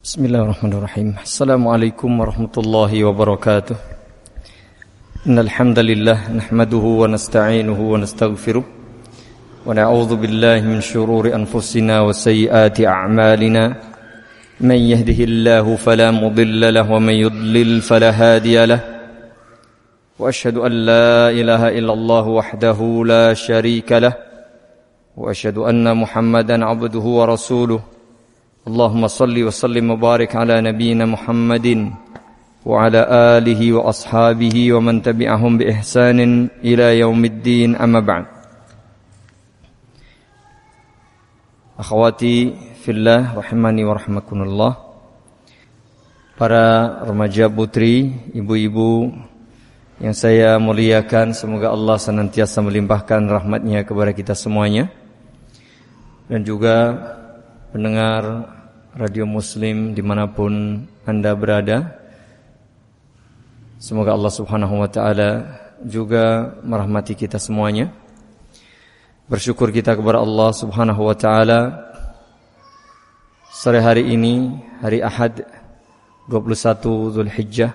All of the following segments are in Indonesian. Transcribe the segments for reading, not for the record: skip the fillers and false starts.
Bismillahirrahmanirrahim. Assalamualaikum warahmatullahi wabarakatuh. Innal hamdalillah nahmaduhu wa nasta'inuhu wa nastaghfiruh wa na'udzu billahi min shururi anfusina wa sayyiati a'malina. Man yahdihillahu fala mudilla lahu wa man yudlil fala hadiya lahu. Wa asyhadu an la ilaha illallah wahdahu la syarika lahu wa asyhadu anna Muhammadan 'abduhu wa rasuluh. Allahumma salli wa sallim wa barik ala nabiyyina Muhammadin wa ala alihi wa ashabihi wa man tabi'ahum bi ihsanin ila yaumiddin, amma ba'd. Akhwati fillah rahimani wa rahmakumullah. Para remaja putri, ibu-ibu yang saya muliakan, semoga Allah senantiasa melimpahkan rahmatnya kepada kita semuanya. Dan juga pendengar Radio Muslim dimanapun Anda berada, semoga Allah subhanahu wa ta'ala juga merahmati kita semuanya. Bersyukur kita kepada Allah subhanahu wa ta'ala, sore hari ini, hari Ahad 21 Zulhijjah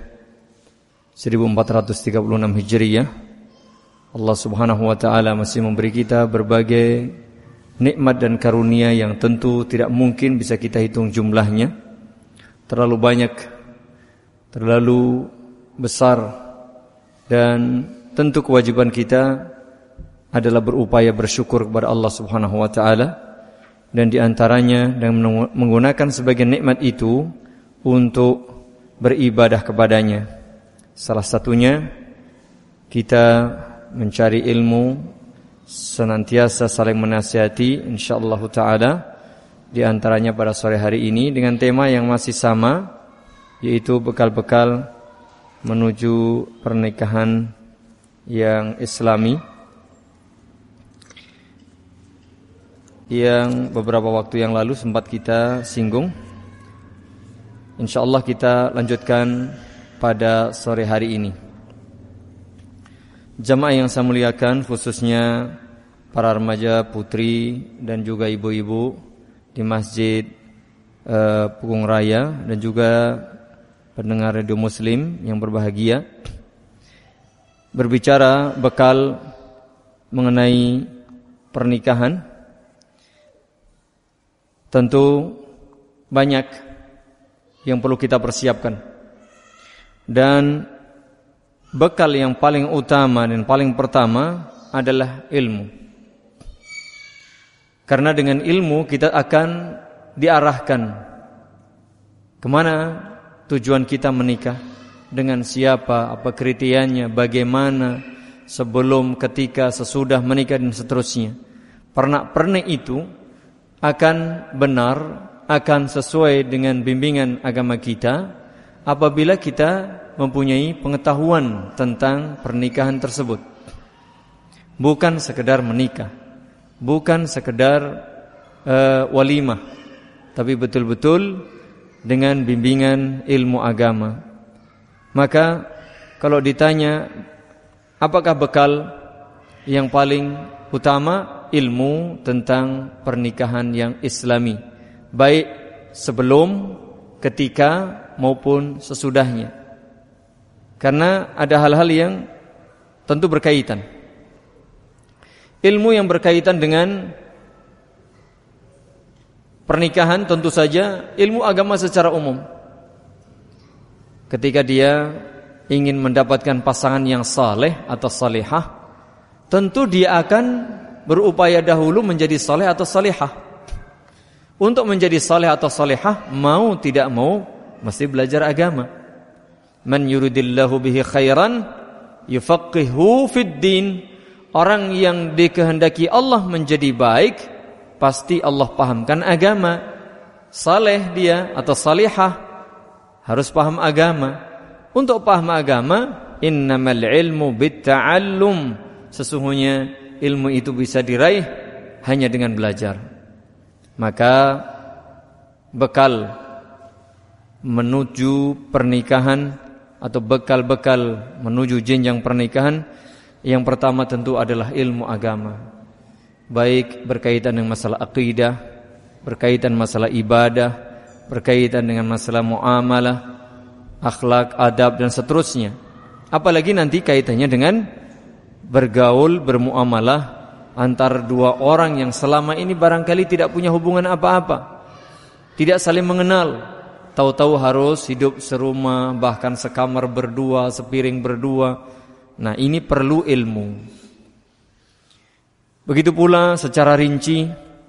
1436 Hijriyah, Allah subhanahu wa ta'ala masih memberi kita berbagai nikmat dan karunia yang tentu tidak mungkin bisa kita hitung jumlahnya. Terlalu banyak, terlalu besar, dan tentu kewajiban kita adalah berupaya bersyukur kepada Allah subhanahu wa ta'ala. Dan diantaranya dengan menggunakan sebagian nikmat itu untuk beribadah kepadanya. Salah satunya kita mencari ilmu, senantiasa saling menasihati, insyaallah ta'ala. Di antaranya pada sore hari ini dengan tema yang masih sama, yaitu bekal-bekal menuju pernikahan yang islami, yang beberapa waktu yang lalu sempat kita singgung. Insyaallah kita lanjutkan pada sore hari ini. Jamaah yang saya muliakan, khususnya para remaja putri dan juga ibu-ibu di Masjid Pugung Raya, dan juga pendengar Radio Muslim yang berbahagia. Berbicara bekal mengenai pernikahan, tentu banyak yang perlu kita persiapkan. Dan bekal yang paling utama dan paling pertama adalah ilmu. Karena dengan ilmu kita akan diarahkan kemana tujuan kita menikah, dengan siapa, apa kriterianya, bagaimana, sebelum, ketika, sesudah menikah, dan seterusnya. Pernak-pernik itu akan benar, akan sesuai dengan bimbingan agama kita apabila kita mempunyai pengetahuan tentang pernikahan tersebut. Bukan sekedar menikah, bukan sekedar walimah, tapi betul-betul dengan bimbingan ilmu agama. Maka kalau ditanya apakah bekal yang paling utama, ilmu tentang pernikahan yang islami, baik sebelum, ketika, maupun sesudahnya. Karena ada hal-hal yang tentu berkaitan. Ilmu yang berkaitan dengan pernikahan tentu saja ilmu agama secara umum. Ketika dia ingin mendapatkan pasangan yang saleh atau salihah, tentu dia akan berupaya dahulu menjadi saleh atau salihah. Untuk menjadi saleh atau salihah, mau tidak mau mesti belajar agama. Man yuridillahu bihi khairan yufaqihu fid din. Orang yang dikehendaki Allah menjadi baik, pasti Allah pahamkan agama. Saleh dia atau salihah harus paham agama. Untuk paham agama, innamal ilmu bitta'allum. Sesungguhnya ilmu itu bisa diraih hanya dengan belajar. Maka bekal menuju pernikahan atau bekal-bekal menuju jenjang pernikahan, yang pertama tentu adalah ilmu agama. Baik berkaitan dengan masalah akidah, berkaitan masalah ibadah, berkaitan dengan masalah muamalah, akhlak, adab dan seterusnya. Apalagi nanti kaitannya dengan bergaul, bermuamalah antar dua orang yang selama ini barangkali tidak punya hubungan apa-apa, tidak saling mengenal, tahu-tahu harus hidup serumah, bahkan sekamar berdua, sepiring berdua. Nah, ini perlu ilmu. Begitu pula secara rinci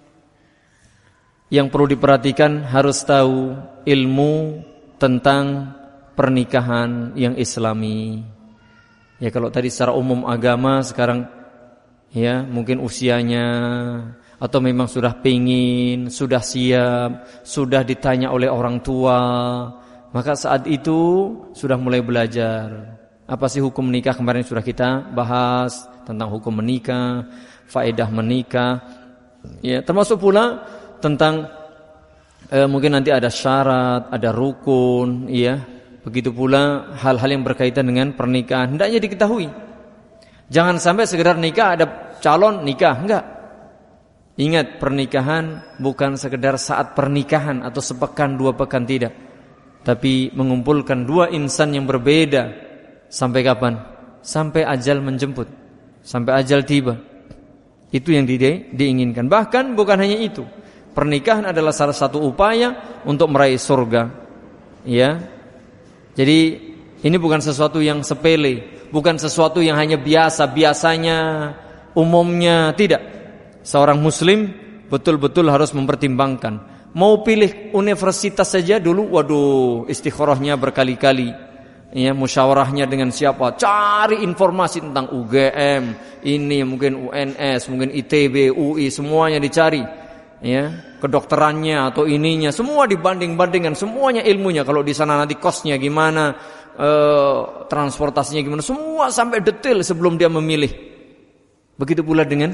yang perlu diperhatikan, harus tahu ilmu tentang pernikahan yang islami. Ya, kalau tadi secara umum agama, sekarang ya mungkin usianya atau memang sudah pengin, sudah siap, sudah ditanya oleh orang tua, maka saat itu sudah mulai belajar. Apa sih hukum menikah? Kemarin sudah kita bahas tentang hukum menikah, faedah menikah. Ya, termasuk pula tentang mungkin nanti ada syarat, ada rukun, ya. Begitu pula hal-hal yang berkaitan dengan pernikahan hendaknya diketahui. Jangan sampai sekedar nikah, ada calon nikah, enggak. Ingat, pernikahan bukan sekedar saat pernikahan atau sepekan, 2 pekan, tidak. Tapi mengumpulkan dua insan yang berbeda. Sampai kapan? Sampai ajal menjemput, sampai ajal tiba. Itu yang diinginkan. Bahkan bukan hanya itu, pernikahan adalah salah satu upaya untuk meraih surga. Ya. Jadi ini bukan sesuatu yang sepele, bukan sesuatu yang hanya biasanya, umumnya, tidak. Seorang muslim betul-betul harus mempertimbangkan. Mau pilih universitas saja dulu, waduh, istikharahnya berkali-kali. Ya, musyawarahnya dengan siapa? Cari informasi tentang UGM, ini mungkin UNS, mungkin ITB, UI, semuanya dicari. Ya, kedokterannya atau ininya, semua dibanding-bandingkan, semuanya ilmunya. Kalau di sana nanti kosnya gimana, transportasinya gimana, semua sampai detail sebelum dia memilih. Begitu pula dengan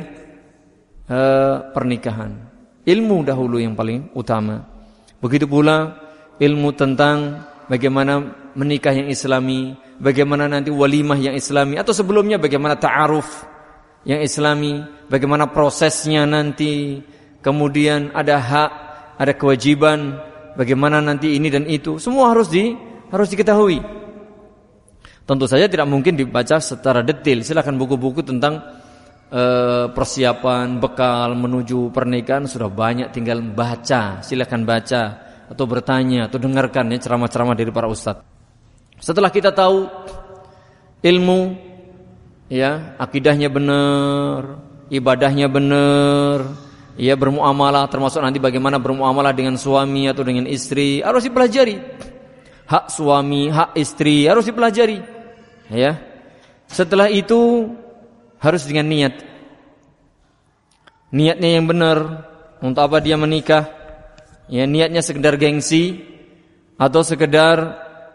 pernikahan, ilmu dahulu yang paling utama. Begitu pula ilmu tentang bagaimana menikah yang islami, bagaimana nanti walimah yang islami, atau sebelumnya bagaimana ta'aruf yang islami, bagaimana prosesnya nanti. Kemudian ada hak, ada kewajiban, bagaimana nanti ini dan itu, semua harus diketahui. Tentu saja tidak mungkin dibaca secara detail. Silakan buku-buku tentang persiapan bekal menuju pernikahan sudah banyak, tinggal baca. Silakan baca atau bertanya atau dengarkan ya ceramah-ceramah dari para ustadz. Setelah kita tahu ilmu, ya akidahnya benar, ibadahnya benar. Ya, bermuamalah, termasuk nanti bagaimana bermuamalah dengan suami atau dengan istri, harus dipelajari. Hak suami, hak istri harus dipelajari. Ya. Setelah itu harus dengan niat. Niatnya yang benar. Untuk apa dia menikah? Ya, niatnya sekedar gengsi atau sekedar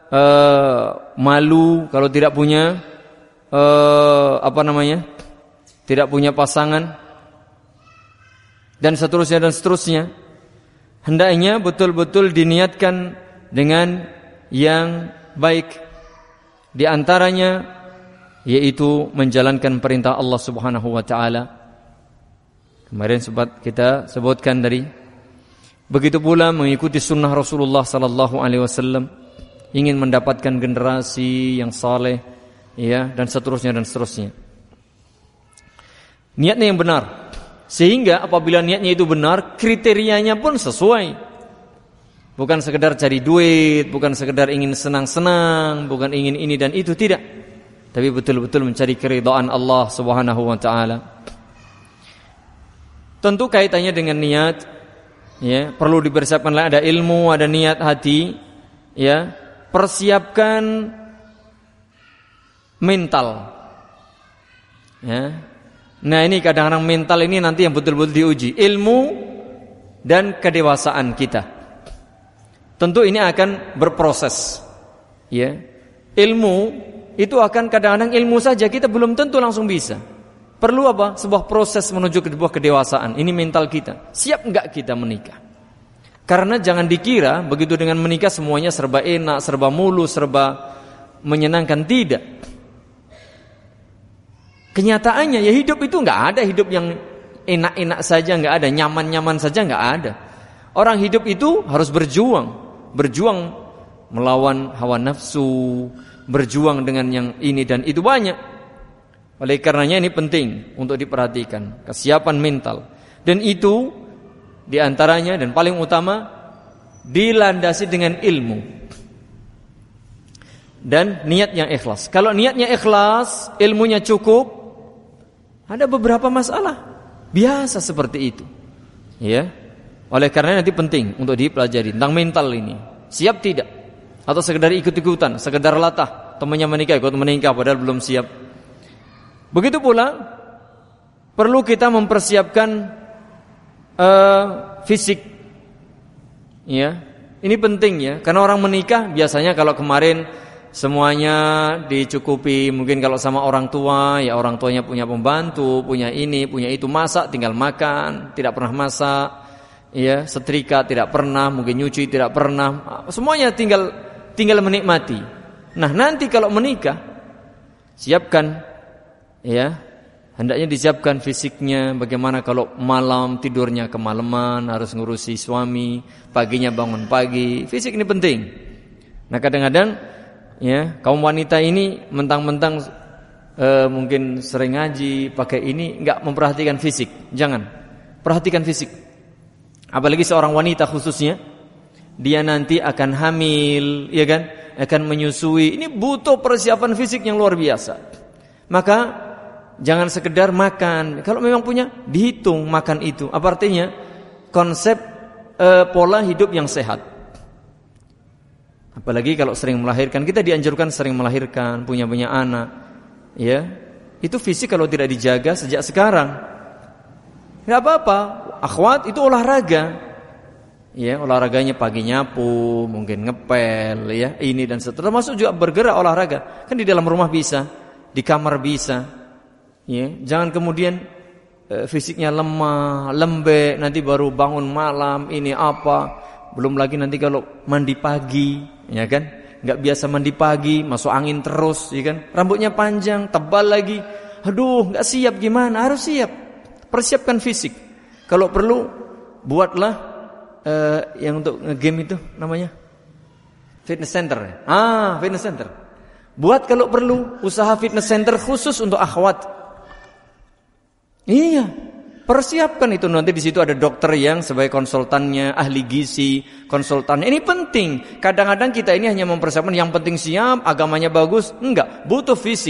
malu kalau tidak punya tidak punya pasangan. Dan seterusnya. Hendaknya betul-betul diniatkan dengan yang baik. Di antaranya yaitu menjalankan perintah Allah Subhanahu wa taala. Kemarin sempat kita sebutkan tadi. Begitu pula mengikuti sunnah Rasulullah sallallahu alaihi wasallam, ingin mendapatkan generasi yang saleh, ya, dan seterusnya. Niatnya yang benar. Sehingga apabila niatnya itu benar, kriterianya pun sesuai. Bukan sekedar cari duit, bukan sekedar ingin senang-senang, bukan ingin ini dan itu, tidak. Tapi betul-betul mencari keridhaan Allah Subhanahu wa taala. Tentu kaitannya dengan niat, ya, perlu dipersiapkan, ada ilmu, ada niat hati, ya. Persiapkan mental. Ya. Nah, ini kadang-kadang mental ini nanti yang betul-betul diuji, ilmu dan kedewasaan kita. Tentu ini akan berproses. Ya. Ilmu itu akan kadang-kadang ilmu saja kita belum tentu langsung bisa. Perlu apa? Sebuah proses menuju ke sebuah kedewasaan. Ini mental kita. Siap enggak kita menikah? Karena jangan dikira begitu dengan menikah semuanya serba enak, serba mulus, serba menyenangkan. Tidak. Kenyataannya ya hidup itu enggak ada hidup yang enak-enak saja, enggak ada nyaman-nyaman saja, enggak ada. Orang hidup itu harus berjuang melawan hawa nafsu, berjuang dengan yang ini dan itu banyak. Oleh karenanya ini penting untuk diperhatikan, kesiapan mental. Dan itu diantaranya dan paling utama dilandasi dengan ilmu dan niat yang ikhlas. Kalau niatnya ikhlas, ilmunya cukup, ada beberapa masalah biasa seperti itu. Ya. Oleh karena nanti penting untuk dipelajari tentang mental ini. Siap tidak? Atau sekedar ikut-ikutan, sekedar latah, temannya menikah ikut menikah padahal belum siap. Begitu pula perlu kita mempersiapkan fisik. Ya. Ini penting ya, karena orang menikah biasanya kalau kemarin semuanya dicukupi, mungkin kalau sama orang tua, ya orang tuanya punya pembantu, punya ini, punya itu, masak tinggal makan, tidak pernah masak, ya, setrika tidak pernah, mungkin nyuci tidak pernah, semuanya tinggal menikmati. Nah, nanti kalau menikah, siapkan, ya, hendaknya disiapkan fisiknya. Bagaimana kalau malam tidurnya kemalaman, harus ngurusi suami, paginya bangun pagi, fisik ini penting. Nah, kadang-kadang ya, kaum wanita ini mentang-mentang mungkin sering ngaji, pakai ini, enggak memperhatikan fisik. Jangan. Perhatikan fisik. Apalagi seorang wanita khususnya, dia nanti akan hamil, ya kan? Akan menyusui. Ini butuh persiapan fisik yang luar biasa. Maka jangan sekedar makan. Kalau memang punya, dihitung makan itu. Apa artinya? Konsep pola hidup yang sehat. Apalagi kalau sering melahirkan, kita dianjurkan sering melahirkan, punya banyak anak, ya. Itu fisik kalau tidak dijaga sejak sekarang, nggak apa-apa. Akhwat itu olahraga, ya, olahraganya pagi nyapu, mungkin ngepel, ya, ini dan seterusnya. Termasuk juga bergerak olahraga, kan di dalam rumah bisa, di kamar bisa, ya. Jangan kemudian fisiknya lemah, lembek, nanti baru bangun malam, ini apa. Belum lagi nanti kalau mandi pagi, ya kan? Enggak biasa mandi pagi, masuk angin terus, ya kan? Rambutnya panjang, tebal lagi. Aduh, enggak siap gimana? Harus siap. Persiapkan fisik. Kalau perlu buatlah yang untuk nge-game itu namanya fitness center. Fitness center. Buat kalau perlu usaha fitness center khusus untuk akhwat. Iya. Persiapkan itu, nanti di situ ada dokter yang sebagai konsultannya, ahli gizi, konsultannya. Ini penting. Kadang-kadang kita ini hanya mempersiapkan yang penting siap, agamanya bagus, enggak, butuh fisik.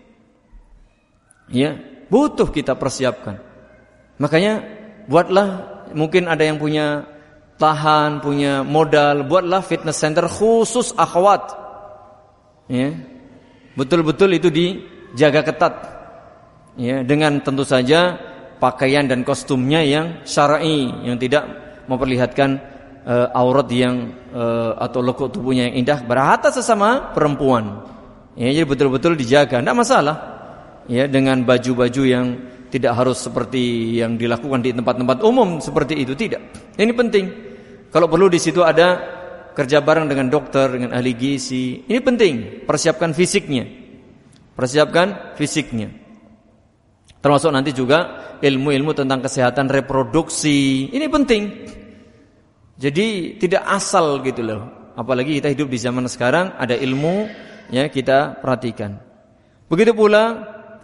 Ya, butuh kita persiapkan. Makanya buatlah, mungkin ada yang punya tahan, punya modal, buatlah fitness center khusus akhwat. Ya. Betul-betul itu dijaga ketat. Ya, dengan tentu saja pakaian dan kostumnya yang syar'i, yang tidak memperlihatkan aurat yang atau lekuk tubuhnya yang indah, berhata sesama perempuan. Ya, jadi betul-betul dijaga, tidak masalah. Ya, dengan baju-baju yang tidak harus seperti yang dilakukan di tempat-tempat umum seperti itu, tidak. Ini penting. Kalau perlu di situ ada kerja bareng dengan dokter, dengan ahli gizi. Ini penting, persiapkan fisiknya. Persiapkan fisiknya. Termasuk nanti juga ilmu-ilmu tentang kesehatan reproduksi. Ini penting. Jadi tidak asal gitu loh. Apalagi kita hidup di zaman sekarang, ada ilmu, ya, kita perhatikan. Begitu pula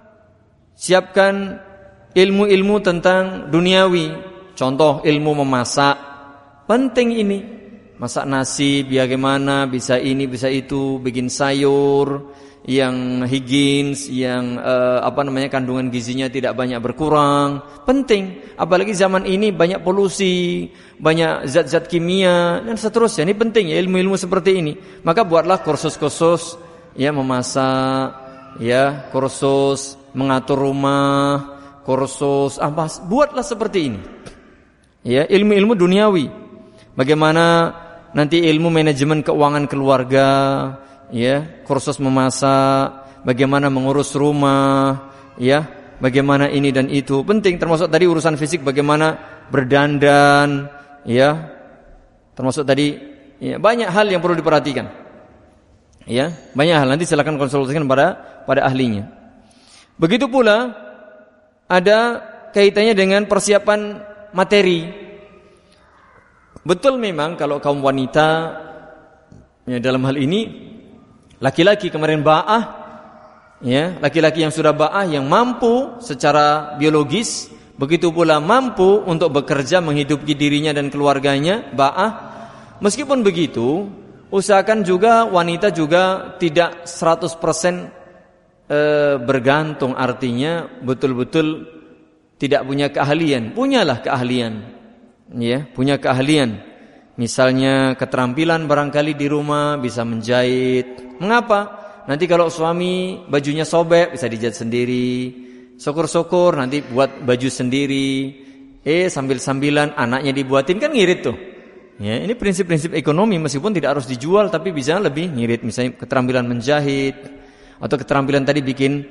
siapkan ilmu-ilmu tentang duniawi. Contoh ilmu memasak. Penting ini. Masak nasi bagaimana, bisa ini, bisa itu, bikin sayur yang higienis, yang kandungan gizinya tidak banyak berkurang, penting. Apalagi zaman ini banyak polusi, banyak zat-zat kimia dan seterusnya. Ini penting ya, ilmu-ilmu seperti ini. Maka buatlah kursus-kursus, ya, memasak, ya, kursus mengatur rumah, kursus apa, buatlah seperti ini. Ya, ilmu-ilmu duniawi. Bagaimana nanti ilmu manajemen keuangan keluarga, ya, kursus memasak, bagaimana mengurus rumah, ya, bagaimana ini dan itu, penting. Termasuk tadi urusan fisik, bagaimana berdandan, ya, termasuk tadi, ya, banyak hal yang perlu diperhatikan, ya, banyak hal. Nanti silakan konsultasikan pada ahlinya. Begitu pula ada kaitannya dengan persiapan materi. Betul memang kalau kaum wanita ya, dalam hal ini laki-laki kemarin ba'ah ya, laki-laki yang sudah ba'ah yang mampu secara biologis, begitu pula mampu untuk bekerja menghidupi dirinya dan keluarganya, ba'ah. Meskipun begitu, usahakan juga wanita juga tidak 100% bergantung, artinya betul-betul tidak punya keahlian. Punyalah keahlian, ya, punya keahlian. Misalnya keterampilan barangkali di rumah bisa menjahit. Mengapa? Nanti kalau suami bajunya sobek bisa dijahit sendiri. Syukur-syukur nanti buat baju sendiri. Sambil-sambilan anaknya dibuatin, kan ngirit tuh. Ya, ini prinsip-prinsip ekonomi, meskipun tidak harus dijual tapi bisa lebih ngirit. Misalnya keterampilan menjahit atau keterampilan tadi bikin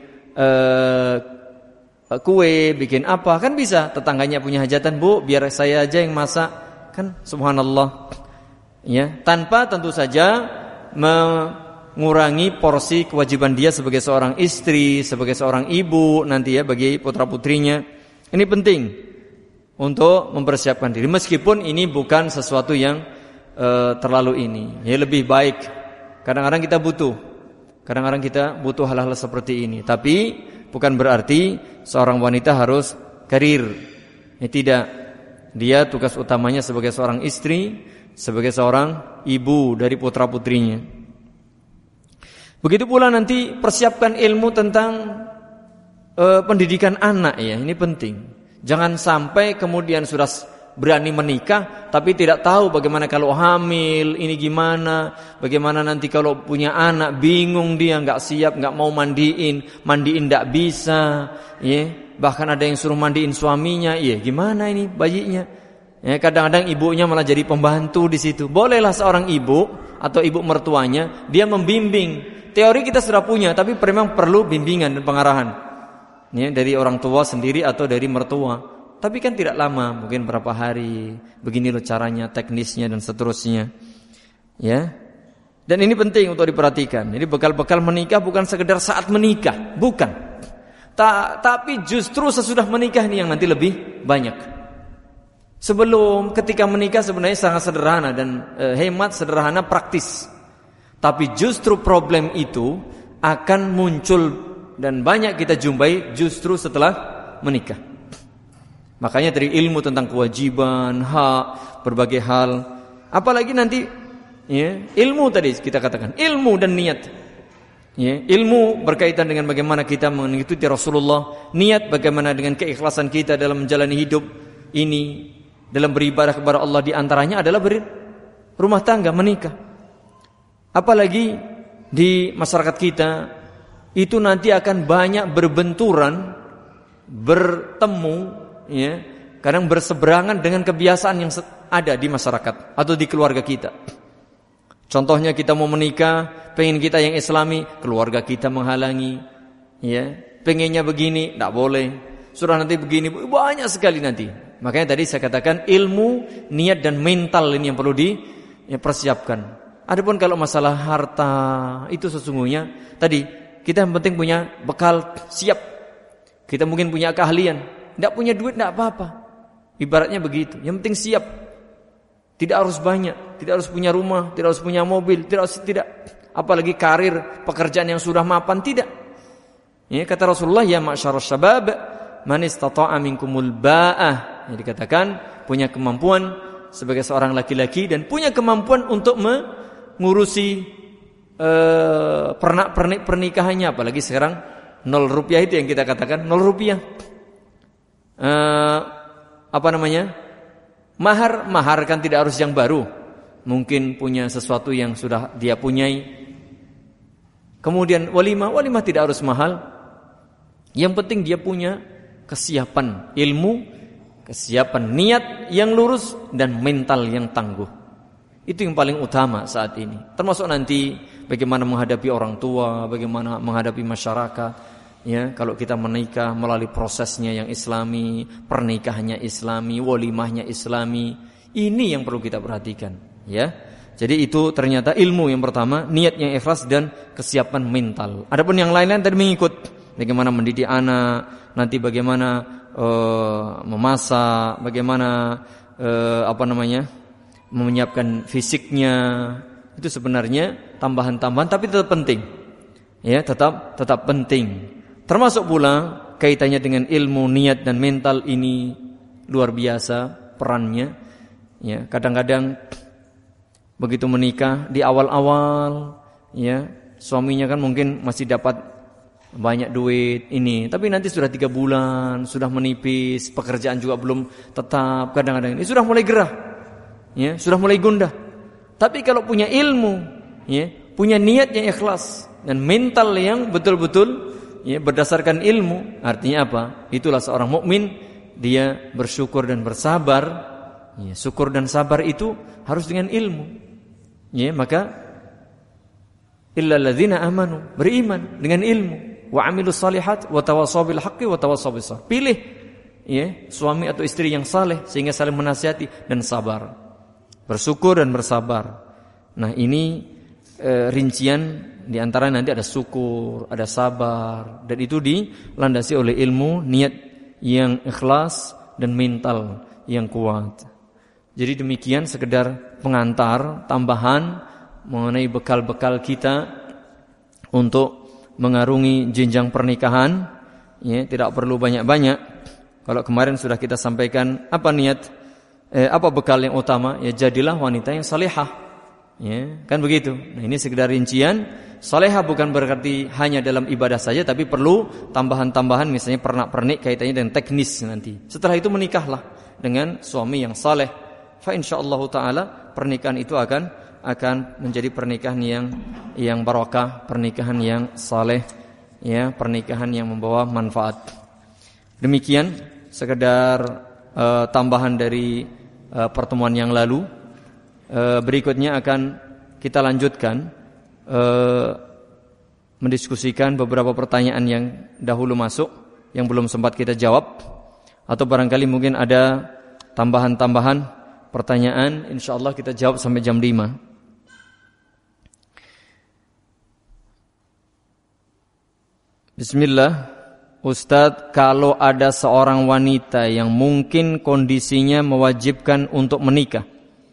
kue, bikin apa, kan bisa. Tetangganya punya hajatan, Bu, biar saya aja yang masak, kan subhanallah. Ya, tanpa tentu saja mengurangi porsi kewajiban dia sebagai seorang istri, sebagai seorang ibu nanti ya bagi putra-putrinya. Ini penting untuk mempersiapkan diri, meskipun ini bukan sesuatu yang terlalu ini. Ya, lebih baik. Kadang-kadang kita butuh hal-hal seperti ini. Tapi bukan berarti seorang wanita harus karir. Tidak. Dia tugas utamanya sebagai seorang istri, sebagai seorang ibu dari putra-putrinya. Begitu pula nanti persiapkan ilmu tentang pendidikan anak ya, ini penting. Jangan sampai kemudian sudah berani menikah tapi tidak tahu bagaimana kalau hamil, ini gimana, bagaimana nanti kalau punya anak, bingung dia, enggak siap, enggak mau mandiin enggak bisa, ya. Bahkan ada yang suruh mandiin suaminya, ya gimana ini bayinya? Ya, kadang-kadang ibunya malah jadi pembantu di situ. Bolehlah seorang ibu atau ibu mertuanya dia membimbing. Teori kita sudah punya, tapi memang perlu bimbingan dan pengarahan. Ya, dari orang tua sendiri atau dari mertua. Tapi kan tidak lama, mungkin berapa hari. Begini loh caranya, teknisnya dan seterusnya. Ya. Dan ini penting untuk diperhatikan. Jadi bekal-bekal menikah bukan sekedar saat menikah, bukan. Tapi justru sesudah menikah ini yang nanti lebih banyak. Sebelum, ketika menikah sebenarnya sangat sederhana dan hemat, sederhana, praktis. Tapi justru problem itu akan muncul dan banyak kita jumpai justru setelah menikah. Makanya dari ilmu tentang kewajiban, hak, berbagai hal. Apalagi nanti ya, ilmu tadi kita katakan, ilmu dan niat. Ya, ilmu berkaitan dengan bagaimana kita mengikuti Rasulullah, niat bagaimana dengan keikhlasan kita dalam menjalani hidup ini, dalam beribadah kepada Allah, di antaranya adalah berumah tangga, menikah. Apalagi di masyarakat kita itu nanti akan banyak berbenturan, bertemu, ya, kadang berseberangan dengan kebiasaan yang ada di masyarakat atau di keluarga kita. Contohnya kita mau menikah, pengen kita yang Islami, keluarga kita menghalangi, ya, pengennya begini, tidak boleh. Sudah nanti begini, banyak sekali nanti. Makanya tadi saya katakan ilmu, niat dan mental ini yang perlu dipersiapkan. Adapun kalau masalah harta itu sesungguhnya tadi kita yang penting punya bekal siap. Kita mungkin punya keahlian, tidak punya duit tidak apa-apa. Ibaratnya begitu. Yang penting siap. Tidak harus banyak, tidak harus punya rumah, tidak harus punya mobil, tidak apalagi karir, pekerjaan yang sudah mapan, tidak. Ya, kata Rasulullah, ya ma'syarus syabab, man istata'a minkumul ba'ah. Jadi dikatakan punya kemampuan sebagai seorang laki-laki dan punya kemampuan untuk mengurusi pernak-pernik pernikahannya, apalagi sekarang 0 rupiah itu yang kita katakan 0 rupiah. Mahar kan tidak harus yang baru. Mungkin punya sesuatu yang sudah dia punyai. Kemudian walimah tidak harus mahal. Yang penting dia punya kesiapan ilmu, kesiapan niat yang lurus dan mental yang tangguh. Itu yang paling utama saat ini. Termasuk nanti bagaimana menghadapi orang tua, bagaimana menghadapi masyarakat. Ya, kalau kita menikah melalui prosesnya yang Islami, pernikahannya Islami, walimahnya Islami, ini yang perlu kita perhatikan. Ya, jadi itu ternyata ilmu yang pertama, niat yang ikhlas dan kesiapan mental. Adapun yang lain-lain tadi mengikut, bagaimana mendidik anak, nanti bagaimana memasak, bagaimana menyiapkan fisiknya, itu sebenarnya tambahan-tambahan tapi tetap penting. Ya, tetap penting. Termasuk pula kaitannya dengan ilmu, niat dan mental ini luar biasa perannya. Ya, kadang-kadang begitu menikah di awal-awal, ya, suaminya kan mungkin masih dapat banyak duit ini, tapi nanti sudah 3 bulan, sudah menipis, pekerjaan juga belum tetap, kadang-kadang ini sudah mulai gerah, ya, sudah mulai gundah. Tapi kalau punya ilmu, ya, punya niat yang ikhlas dan mental yang betul-betul, ya, berdasarkan ilmu, artinya apa? Itulah seorang mukmin, dia bersyukur dan bersabar. Ya, syukur dan sabar itu harus dengan ilmu. Ya, maka illal ladzina amanu, beriman dengan ilmu, wa amilus salihat wa tawassaw bil haqqi wa tawassaw bis sabr. Pilih, ya, suami atau istri yang saleh sehingga saling menasihati dan sabar. Bersyukur dan bersabar. Nah, ini rincian di antara nanti ada syukur, ada sabar, dan itu dilandasi oleh ilmu, niat yang ikhlas dan mental yang kuat. Jadi demikian sekedar pengantar tambahan mengenai bekal-bekal kita untuk mengarungi jenjang pernikahan. Ya, tidak perlu banyak-banyak. Kalau kemarin sudah kita sampaikan apa bekal yang utama? Ya, jadilah wanita yang salihah. Ya, kan begitu. Nah, ini sekedar rincian. Salihah bukan berarti hanya dalam ibadah saja, tapi perlu tambahan-tambahan, misalnya pernak-pernik kaitannya dengan teknis nanti. Setelah itu menikahlah dengan suami yang saleh. Fa insyaallah taala pernikahan itu akan menjadi pernikahan yang barakah, pernikahan yang saleh, ya, pernikahan yang membawa manfaat. Demikian sekedar tambahan dari pertemuan yang lalu. Berikutnya akan kita lanjutkan mendiskusikan beberapa pertanyaan yang dahulu masuk yang belum sempat kita jawab, atau barangkali mungkin ada tambahan-tambahan pertanyaan, insyaallah kita jawab sampai jam 5. Bismillah. Ustadz, kalau ada seorang wanita yang mungkin kondisinya mewajibkan untuk menikah,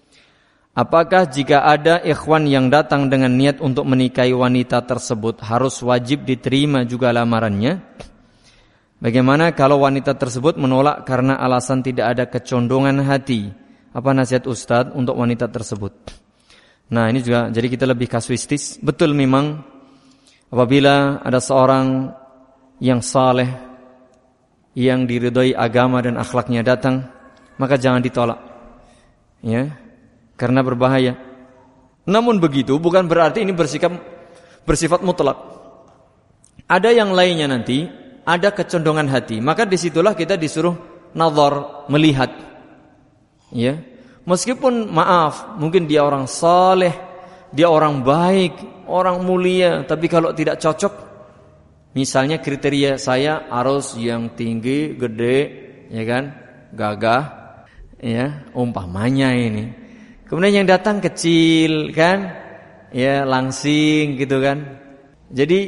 apakah jika ada ikhwan yang datang dengan niat untuk menikahi wanita tersebut harus wajib diterima juga lamarannya? Bagaimana kalau wanita tersebut menolak karena alasan tidak ada kecondongan hati? Apa nasihat Ustadz untuk wanita tersebut? Nah, ini juga jadi kita lebih kasuistis. Betul memang apabila ada seorang yang saleh, yang diridhai agama dan akhlaknya datang, maka jangan ditolak. Ya, karena berbahaya. Namun begitu bukan berarti ini bersifat mutlak. Ada yang lainnya nanti, ada kecondongan hati, maka disitulah kita disuruh nazar, melihat. Ya, meskipun maaf, mungkin dia orang saleh, dia orang baik, orang mulia, tapi kalau tidak cocok, misalnya kriteria saya harus yang tinggi, gede, ya kan, gagah, ya, umpamanya ini. Kemudian yang datang kecil, kan, ya, langsing, gitu kan. Jadi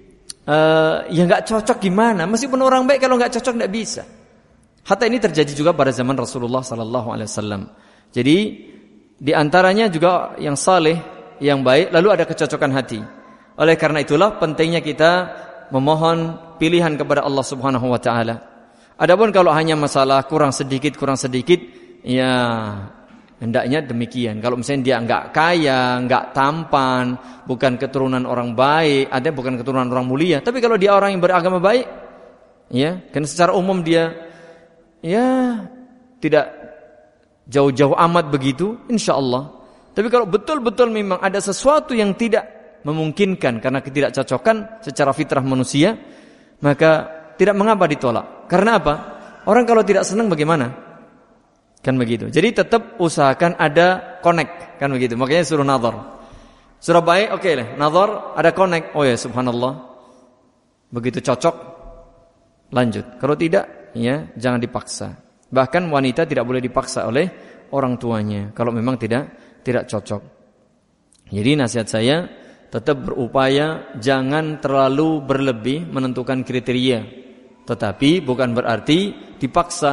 ya nggak cocok gimana? Meskipun orang baik, kalau nggak cocok nggak bisa. Hatta ini terjadi juga pada zaman Rasulullah sallallahu alaihi wasallam. Jadi di antaranya juga yang saleh, yang baik, lalu ada kecocokan hati. Oleh karena itulah pentingnya kita memohon pilihan kepada Allah Subhanahu wa taala. Adapun kalau hanya masalah kurang sedikit, ya hendaknya demikian. Kalau misalnya dia enggak kaya, enggak tampan, bukan keturunan orang baik, ada bukan keturunan orang mulia, tapi kalau dia orang yang beragama baik, ya, kan secara umum dia ya tidak jauh-jauh amat begitu, insyaallah. Tapi kalau betul-betul memang ada sesuatu yang tidak memungkinkan karena ketidakcocokan secara fitrah manusia, maka tidak mengapa ditolak. Karena apa? Orang kalau tidak senang bagaimana? Kan begitu. Jadi tetap usahakan ada connect, kan begitu. Makanya suruh nazar. Sudah baik, oke lah. Nazar, ada connect. Oh ya, subhanallah. Begitu cocok, lanjut. Kalau tidak, ya jangan dipaksa. Bahkan wanita tidak boleh dipaksa oleh orang tuanya kalau memang tidak cocok. Jadi nasihat saya, tetap berupaya jangan terlalu berlebih menentukan kriteria. Tetapi bukan berarti dipaksa.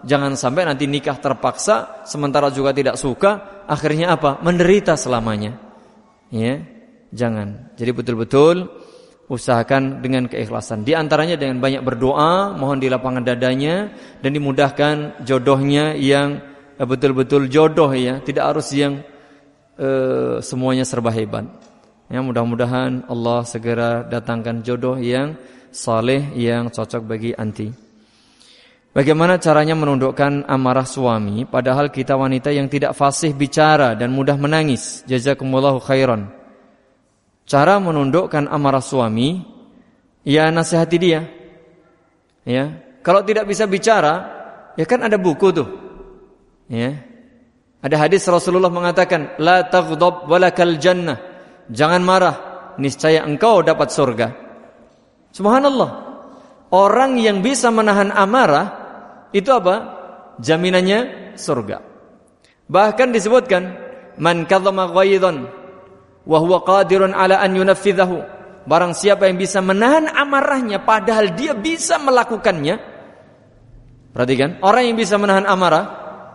Jangan sampai nanti nikah terpaksa sementara juga tidak suka, akhirnya apa? Menderita selamanya. Ya, jangan. Jadi betul-betul usahakan dengan keikhlasan. Di antaranya dengan banyak berdoa, mohon di lapangan dadanya dan dimudahkan jodohnya yang betul-betul jodoh ya, tidak harus yang semuanya serba hebat. Ya, mudah-mudahan Allah segera datangkan jodoh yang saleh, yang cocok bagi anti. Bagaimana caranya menundukkan amarah suami padahal kita wanita yang tidak fasih bicara dan mudah menangis? Jazakumullahu khairan. Cara menundukkan amarah suami, ya nasihati dia. Ya, kalau tidak bisa bicara, ya kan ada buku tuh. Ya. Ada hadis Rasulullah mengatakan, la taghdab walakal jannah. Jangan marah, niscaya engkau dapat surga. Subhanallah. Orang yang bisa menahan amarah itu apa? Jaminannya surga. Bahkan disebutkan, man kadzama ghaidhan wa huwa qadirun ala an yunaffidhahu. Barang siapa yang bisa menahan amarahnya padahal dia bisa melakukannya. Perhatikan, orang yang bisa menahan amarah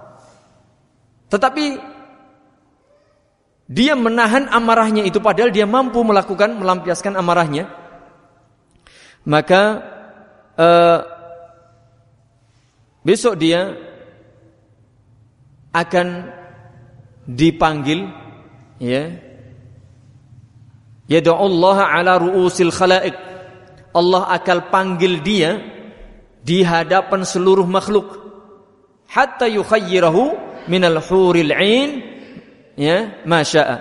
tetapi dia menahan amarahnya itu padahal dia mampu melampiaskan amarahnya, maka besok dia akan dipanggil, ya, yad'ullaha ala ru'usil khalaiq. Allah akan panggil dia di hadapan seluruh makhluk hatta yukhayyirahu minal huril 'ain, ya, ma syaa.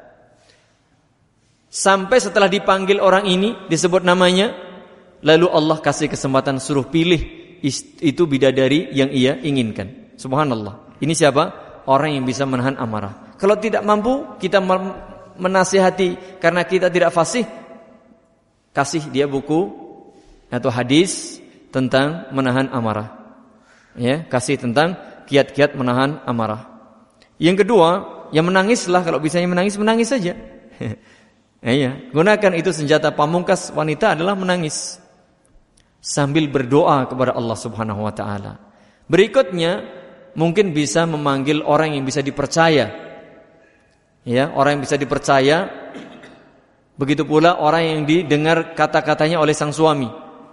Sampai setelah dipanggil orang ini, disebut namanya, lalu Allah kasih kesempatan suruh pilih itu bidadari yang ia inginkan. Subhanallah. Ini siapa? Orang yang bisa menahan amarah. Kalau tidak mampu, kita menasihati karena kita tidak fasih, kasih dia buku atau hadis tentang menahan amarah. Ya, kasih tentang kiat-kiat menahan amarah. Yang kedua, ya menangislah, kalau bisanya menangis saja. Ya, gunakan itu senjata pamungkas wanita adalah menangis sambil berdoa kepada Allah Subhanahu wa taala. Berikutnya, mungkin bisa memanggil orang yang bisa dipercaya. Ya, orang yang bisa dipercaya. Begitu pula orang yang didengar kata-katanya oleh sang suami.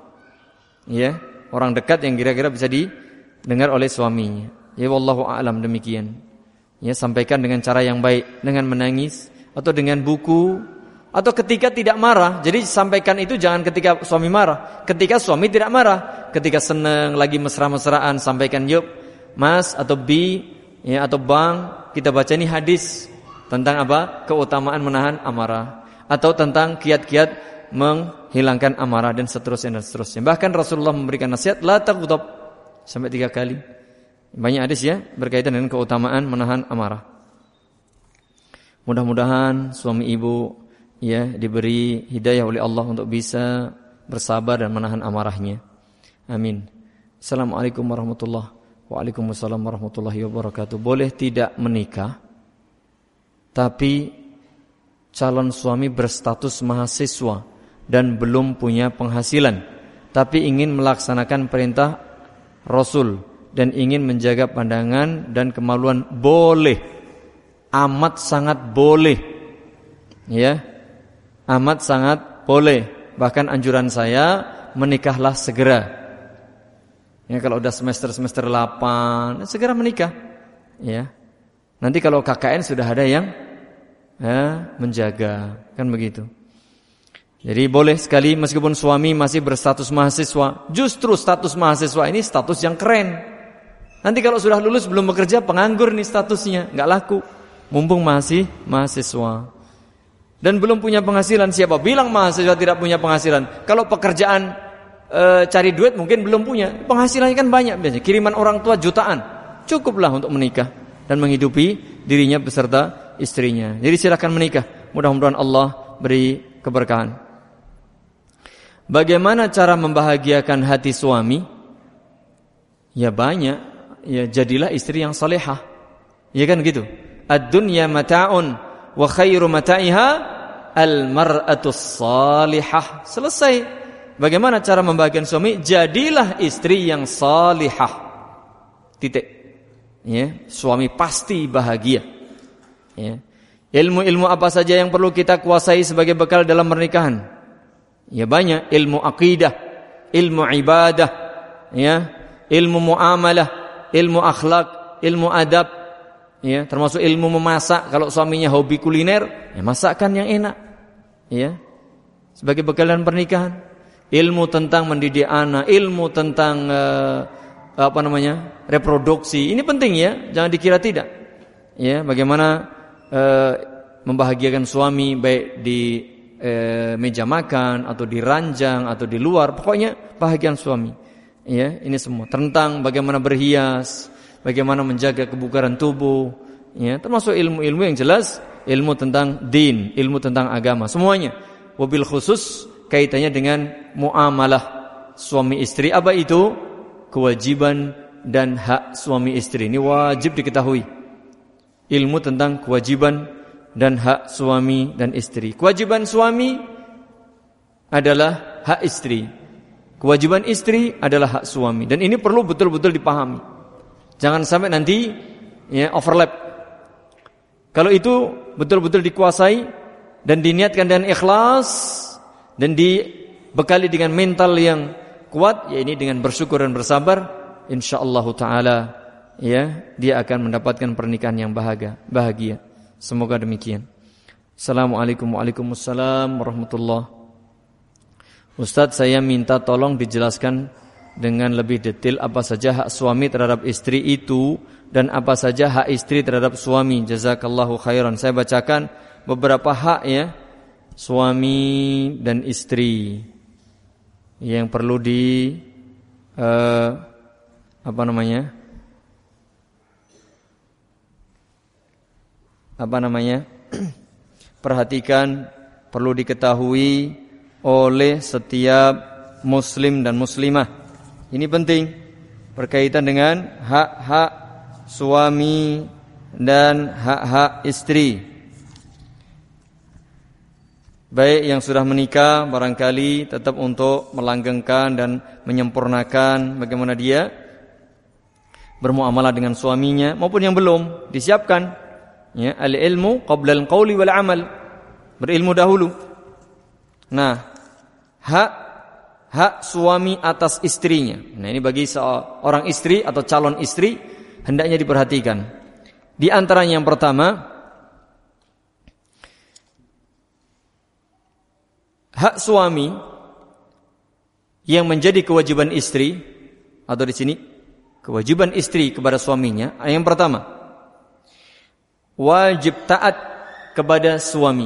Ya, orang dekat yang kira-kira bisa didengar oleh suaminya. Ya, wallahu a'lam, demikian. Ya, sampaikan dengan cara yang baik, dengan menangis atau dengan buku, atau ketika tidak marah. Jadi sampaikan itu jangan ketika suami marah, ketika suami tidak marah, ketika senang lagi mesra-mesraan, sampaikan, yuk Mas atau Bi, ya, atau Bang, kita baca ini hadis tentang apa? Keutamaan menahan amarah, atau tentang kiat-kiat menghilangkan amarah, dan seterusnya dan seterusnya. Bahkan Rasulullah memberikan nasihat la taghdab sampai 3 kali. Banyak hadis ya berkaitan dengan keutamaan menahan amarah. Mudah-mudahan suami ibu ya diberi hidayah oleh Allah untuk bisa bersabar dan menahan amarahnya. Amin. Assalamualaikum warahmatullahi wabarakatuh. Waalaikumsalam warahmatullahi wabarakatuh. Boleh tidak menikah tapi calon suami berstatus mahasiswa dan belum punya penghasilan, tapi ingin melaksanakan perintah Rasul dan ingin menjaga pandangan dan kemaluan? Boleh, amat sangat boleh. Ya, amat sangat boleh. Bahkan anjuran saya, menikahlah segera. Ya, kalau udah semester 8, segera menikah. Ya, nanti kalau KKN sudah ada yang menjaga, kan begitu. Jadi boleh sekali meskipun suami masih berstatus mahasiswa. Justru status mahasiswa ini status yang keren. Nanti kalau sudah lulus belum bekerja, penganggur nih statusnya, nggak laku. Mumpung masih mahasiswa dan belum punya penghasilan. Siapa bilang mahasiswa tidak punya penghasilan? Kalau pekerjaan cari duit mungkin belum punya, penghasilannya kan banyak biasanya. Kiriman orang tua jutaan, cukuplah untuk menikah dan menghidupi dirinya beserta istrinya. Jadi silakan menikah. Mudah-mudahan Allah beri keberkahan. Bagaimana cara membahagiakan hati suami? Ya banyak. Ya, jadilah istri yang salehah. Ya kan gitu. Ad-dunya mata'un wa khairu mata'iha al-mar'atus salihah. Selesai. Bagaimana cara membahagiakan suami? Jadilah istri yang salihah. Titik. Ya, suami pasti bahagia. Ya. Ilmu-ilmu apa saja yang perlu kita kuasai sebagai bekal dalam pernikahan? Ya banyak, ilmu akidah, ilmu ibadah, ya, ilmu muamalah, ilmu akhlak, ilmu adab, ya, termasuk ilmu memasak. Kalau suaminya hobi kuliner, ya masakan yang enak, ya, sebagai bekal dalam pernikahan. Ilmu tentang mendidik anak, ilmu tentang reproduksi. Ini penting ya, jangan dikira tidak. Ya, bagaimana membahagiakan suami baik di meja makan atau di ranjang atau di luar, pokoknya bahagian suami. Ya, ini semua tentang bagaimana berhias, bagaimana menjaga kebugaran tubuh, ya, termasuk ilmu-ilmu yang jelas, ilmu tentang din, ilmu tentang agama, semuanya. Wabil khusus kaitannya dengan muamalah suami istri. Apa itu? Kewajiban dan hak suami istri. Ini wajib diketahui. Ilmu tentang kewajiban dan hak suami dan istri. Kewajiban suami adalah hak istri. Kewajiban istri adalah hak suami. Dan ini perlu betul-betul dipahami. Jangan sampai nanti ya overlap. Kalau itu betul-betul dikuasai dan diniatkan dengan ikhlas dan dibekali dengan mental yang kuat, ya ini dengan bersyukur dan bersabar, insyaallah taala ya dia akan mendapatkan pernikahan yang bahagia. Semoga demikian. Assalamualaikum warahmatullahi. Ustadz, saya minta tolong dijelaskan dengan lebih detail apa saja hak suami terhadap istri itu dan apa saja hak istri terhadap suami. Jazakallahu khairan. Saya bacakan beberapa hak ya suami dan istri yang perlu perhatikan, perlu diketahui oleh setiap muslim dan muslimah. Ini penting berkaitan dengan hak-hak suami dan hak-hak istri. Baik yang sudah menikah barangkali tetap untuk melanggengkan dan menyempurnakan bagaimana dia bermuamalah dengan suaminya, maupun yang belum disiapkan ya, al-ilmu qabla al-qawli wal amal, berilmu dahulu. Nah, hak suami atas istrinya. Nah, ini bagi seorang istri atau calon istri hendaknya diperhatikan. Di antaranya yang pertama, hak suami yang menjadi kewajiban istri, atau di sini kewajiban istri kepada suaminya. Yang pertama, wajib taat kepada suami.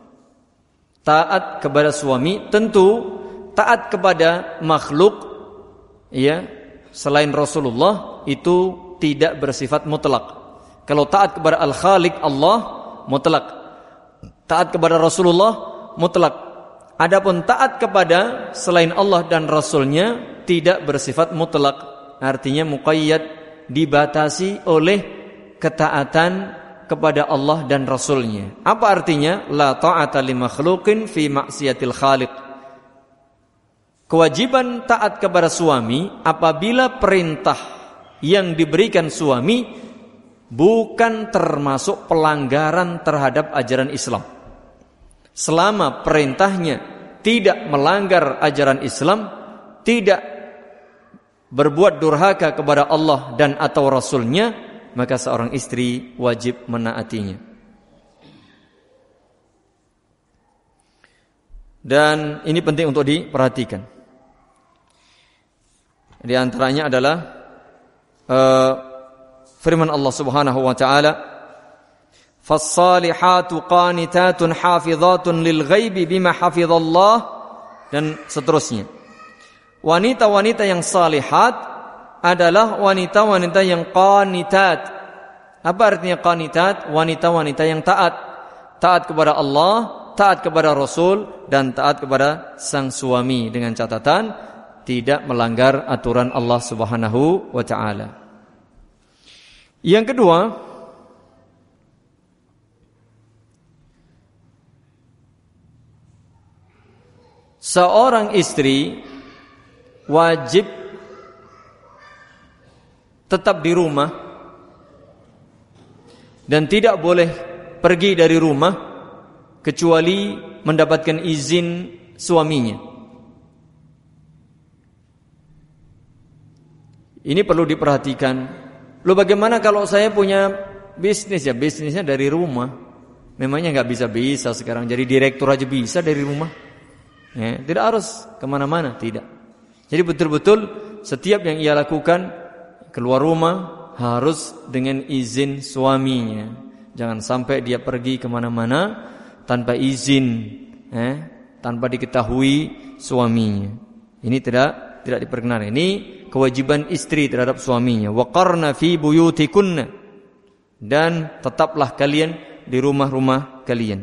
Taat kepada suami, tentu taat kepada makhluk ya selain Rasulullah itu tidak bersifat mutlak. Kalau taat kepada Al-Khaliq Allah mutlak, taat kepada Rasulullah mutlak. Adapun taat kepada selain Allah dan Rasulnya tidak bersifat mutlak, artinya muqayyad, dibatasi oleh ketaatan kepada Allah dan Rasulnya. Apa artinya? La ta'ata li makhluqin fi maksiatil khaliq. Kewajiban taat kepada suami apabila perintah yang diberikan suami bukan termasuk pelanggaran terhadap ajaran Islam. Selama perintahnya tidak melanggar ajaran Islam, tidak berbuat durhaka kepada Allah dan atau Rasulnya, maka seorang istri wajib menaatinya. Dan ini penting untuk diperhatikan. Di antaranya adalah firman Allah Subhanahu wa taala, "Fas-salihatu qanitatun hafizatun lil ghaibi bima hafizallah," dan seterusnya. Wanita-wanita yang salihat adalah wanita-wanita yang qanitat. Apa artinya qanitat? Wanita-wanita yang taat. Taat kepada Allah, taat kepada Rasul, dan taat kepada sang suami, dengan catatan tidak melanggar aturan Allah Subhanahu wa ta'ala. Yang kedua, seorang istri wajib tetap di rumah dan tidak boleh pergi dari rumah kecuali mendapatkan izin suaminya. Ini perlu diperhatikan. Loh, bagaimana kalau saya punya bisnis? Ya bisnisnya dari rumah. Memangnya nggak bisa sekarang jadi direktur aja bisa dari rumah? Ya, tidak harus kemana-mana, tidak. Jadi betul-betul setiap yang ia lakukan keluar rumah harus dengan izin suaminya. Jangan sampai dia pergi kemana-mana tanpa izin, tanpa diketahui suaminya. Ini tidak diperkenankan. Ini kewajiban istri terhadap suaminya. Waqarna fi buyutikunna, dan tetaplah kalian di rumah-rumah kalian.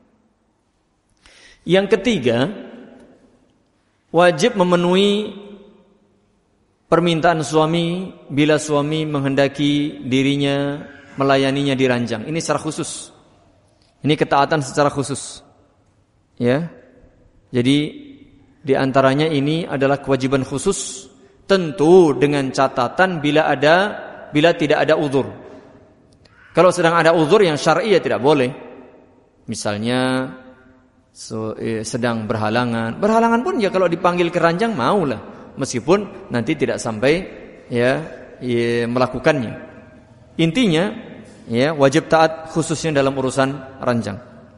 Yang ketiga, wajib memenuhi permintaan suami bila suami menghendaki dirinya melayaninya di ranjang. Ini secara khusus. Ini ketaatan secara khusus. Ya. Jadi di antaranya ini adalah kewajiban khusus, tentu dengan catatan bila tidak ada uzur. Kalau sedang ada uzur yang syar'i ya tidak boleh. Misalnya sedang berhalangan. Berhalangan pun ya kalau dipanggil ke ranjang maulah, meskipun nanti tidak sampai melakukannya. Intinya wajib taat khususnya dalam urusan ranjang.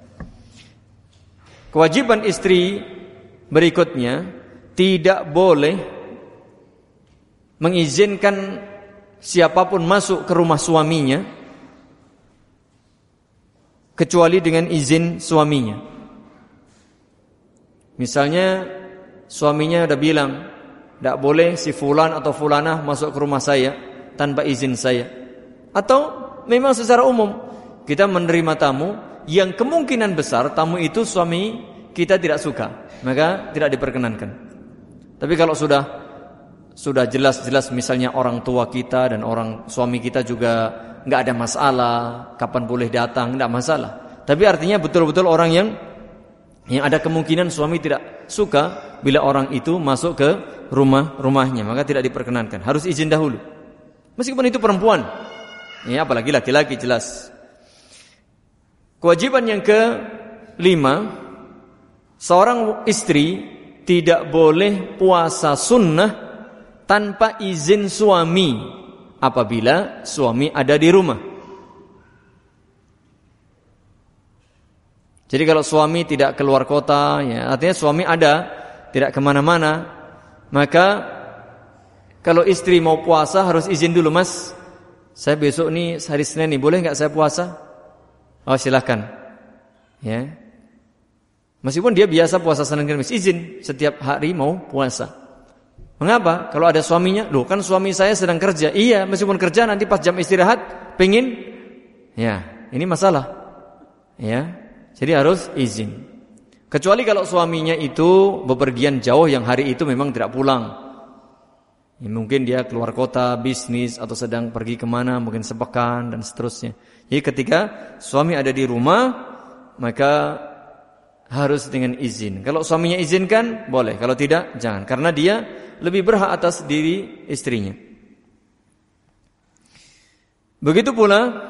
Kewajiban istri berikutnya, tidak boleh mengizinkan siapapun masuk ke rumah suaminya kecuali dengan izin suaminya. Misalnya suaminya udah bilang, tidak boleh si fulan atau fulanah masuk ke rumah saya tanpa izin saya. Atau memang secara umum kita menerima tamu yang kemungkinan besar tamu itu suami kita tidak suka, maka tidak diperkenankan. Tapi kalau sudah jelas-jelas misalnya orang tua kita dan orang suami kita juga nggak ada masalah, kapan boleh datang nggak masalah. Tapi artinya betul-betul orang yang ada kemungkinan suami tidak suka bila orang itu masuk ke rumahnya, maka tidak diperkenankan. Harus izin dahulu. Meskipun itu perempuan, apalagi laki-laki jelas. Kewajiban yang kelima, seorang istri tidak boleh puasa sunnah tanpa izin suami apabila suami ada di rumah. Jadi kalau suami tidak keluar kota, artinya suami ada, tidak kemana-mana, maka kalau istri mau puasa harus izin dulu, Mas. Saya besok nih hari Senin nih, boleh nggak saya puasa? Oh silakan. Ya. Meskipun dia biasa puasa Senin Kamis, izin setiap hari mau puasa. Mengapa? Kalau ada suaminya, loh kan suami saya sedang kerja. Iya, meskipun kerja nanti pas jam istirahat pengen, ini masalah. Ya. Jadi harus izin. Kecuali kalau suaminya itu bepergian jauh yang hari itu memang tidak pulang. Mungkin dia keluar kota, bisnis, atau sedang pergi kemana, mungkin sepekan dan seterusnya. Jadi ketika suami ada di rumah, maka harus dengan izin. Kalau suaminya izinkan, boleh. Kalau tidak, jangan. Karena dia lebih berhak atas diri istrinya. Begitu pula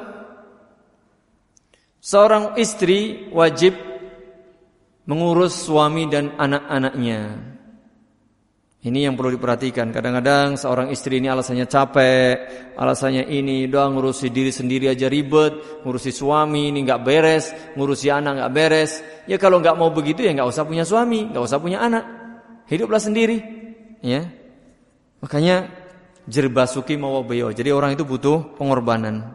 seorang istri wajib mengurus suami dan anak-anaknya. Ini yang perlu diperhatikan. Kadang-kadang seorang istri ini alasannya capek, alasannya ini doa ngurusi diri sendiri aja ribet, ngurusi suami ini nggak beres, ngurusi anak nggak beres. Ya kalau nggak mau begitu ya nggak usah punya suami, nggak usah punya anak, hiduplah sendiri. Ya, makanya jerbasuki mawabeyo. Jadi orang itu butuh pengorbanan.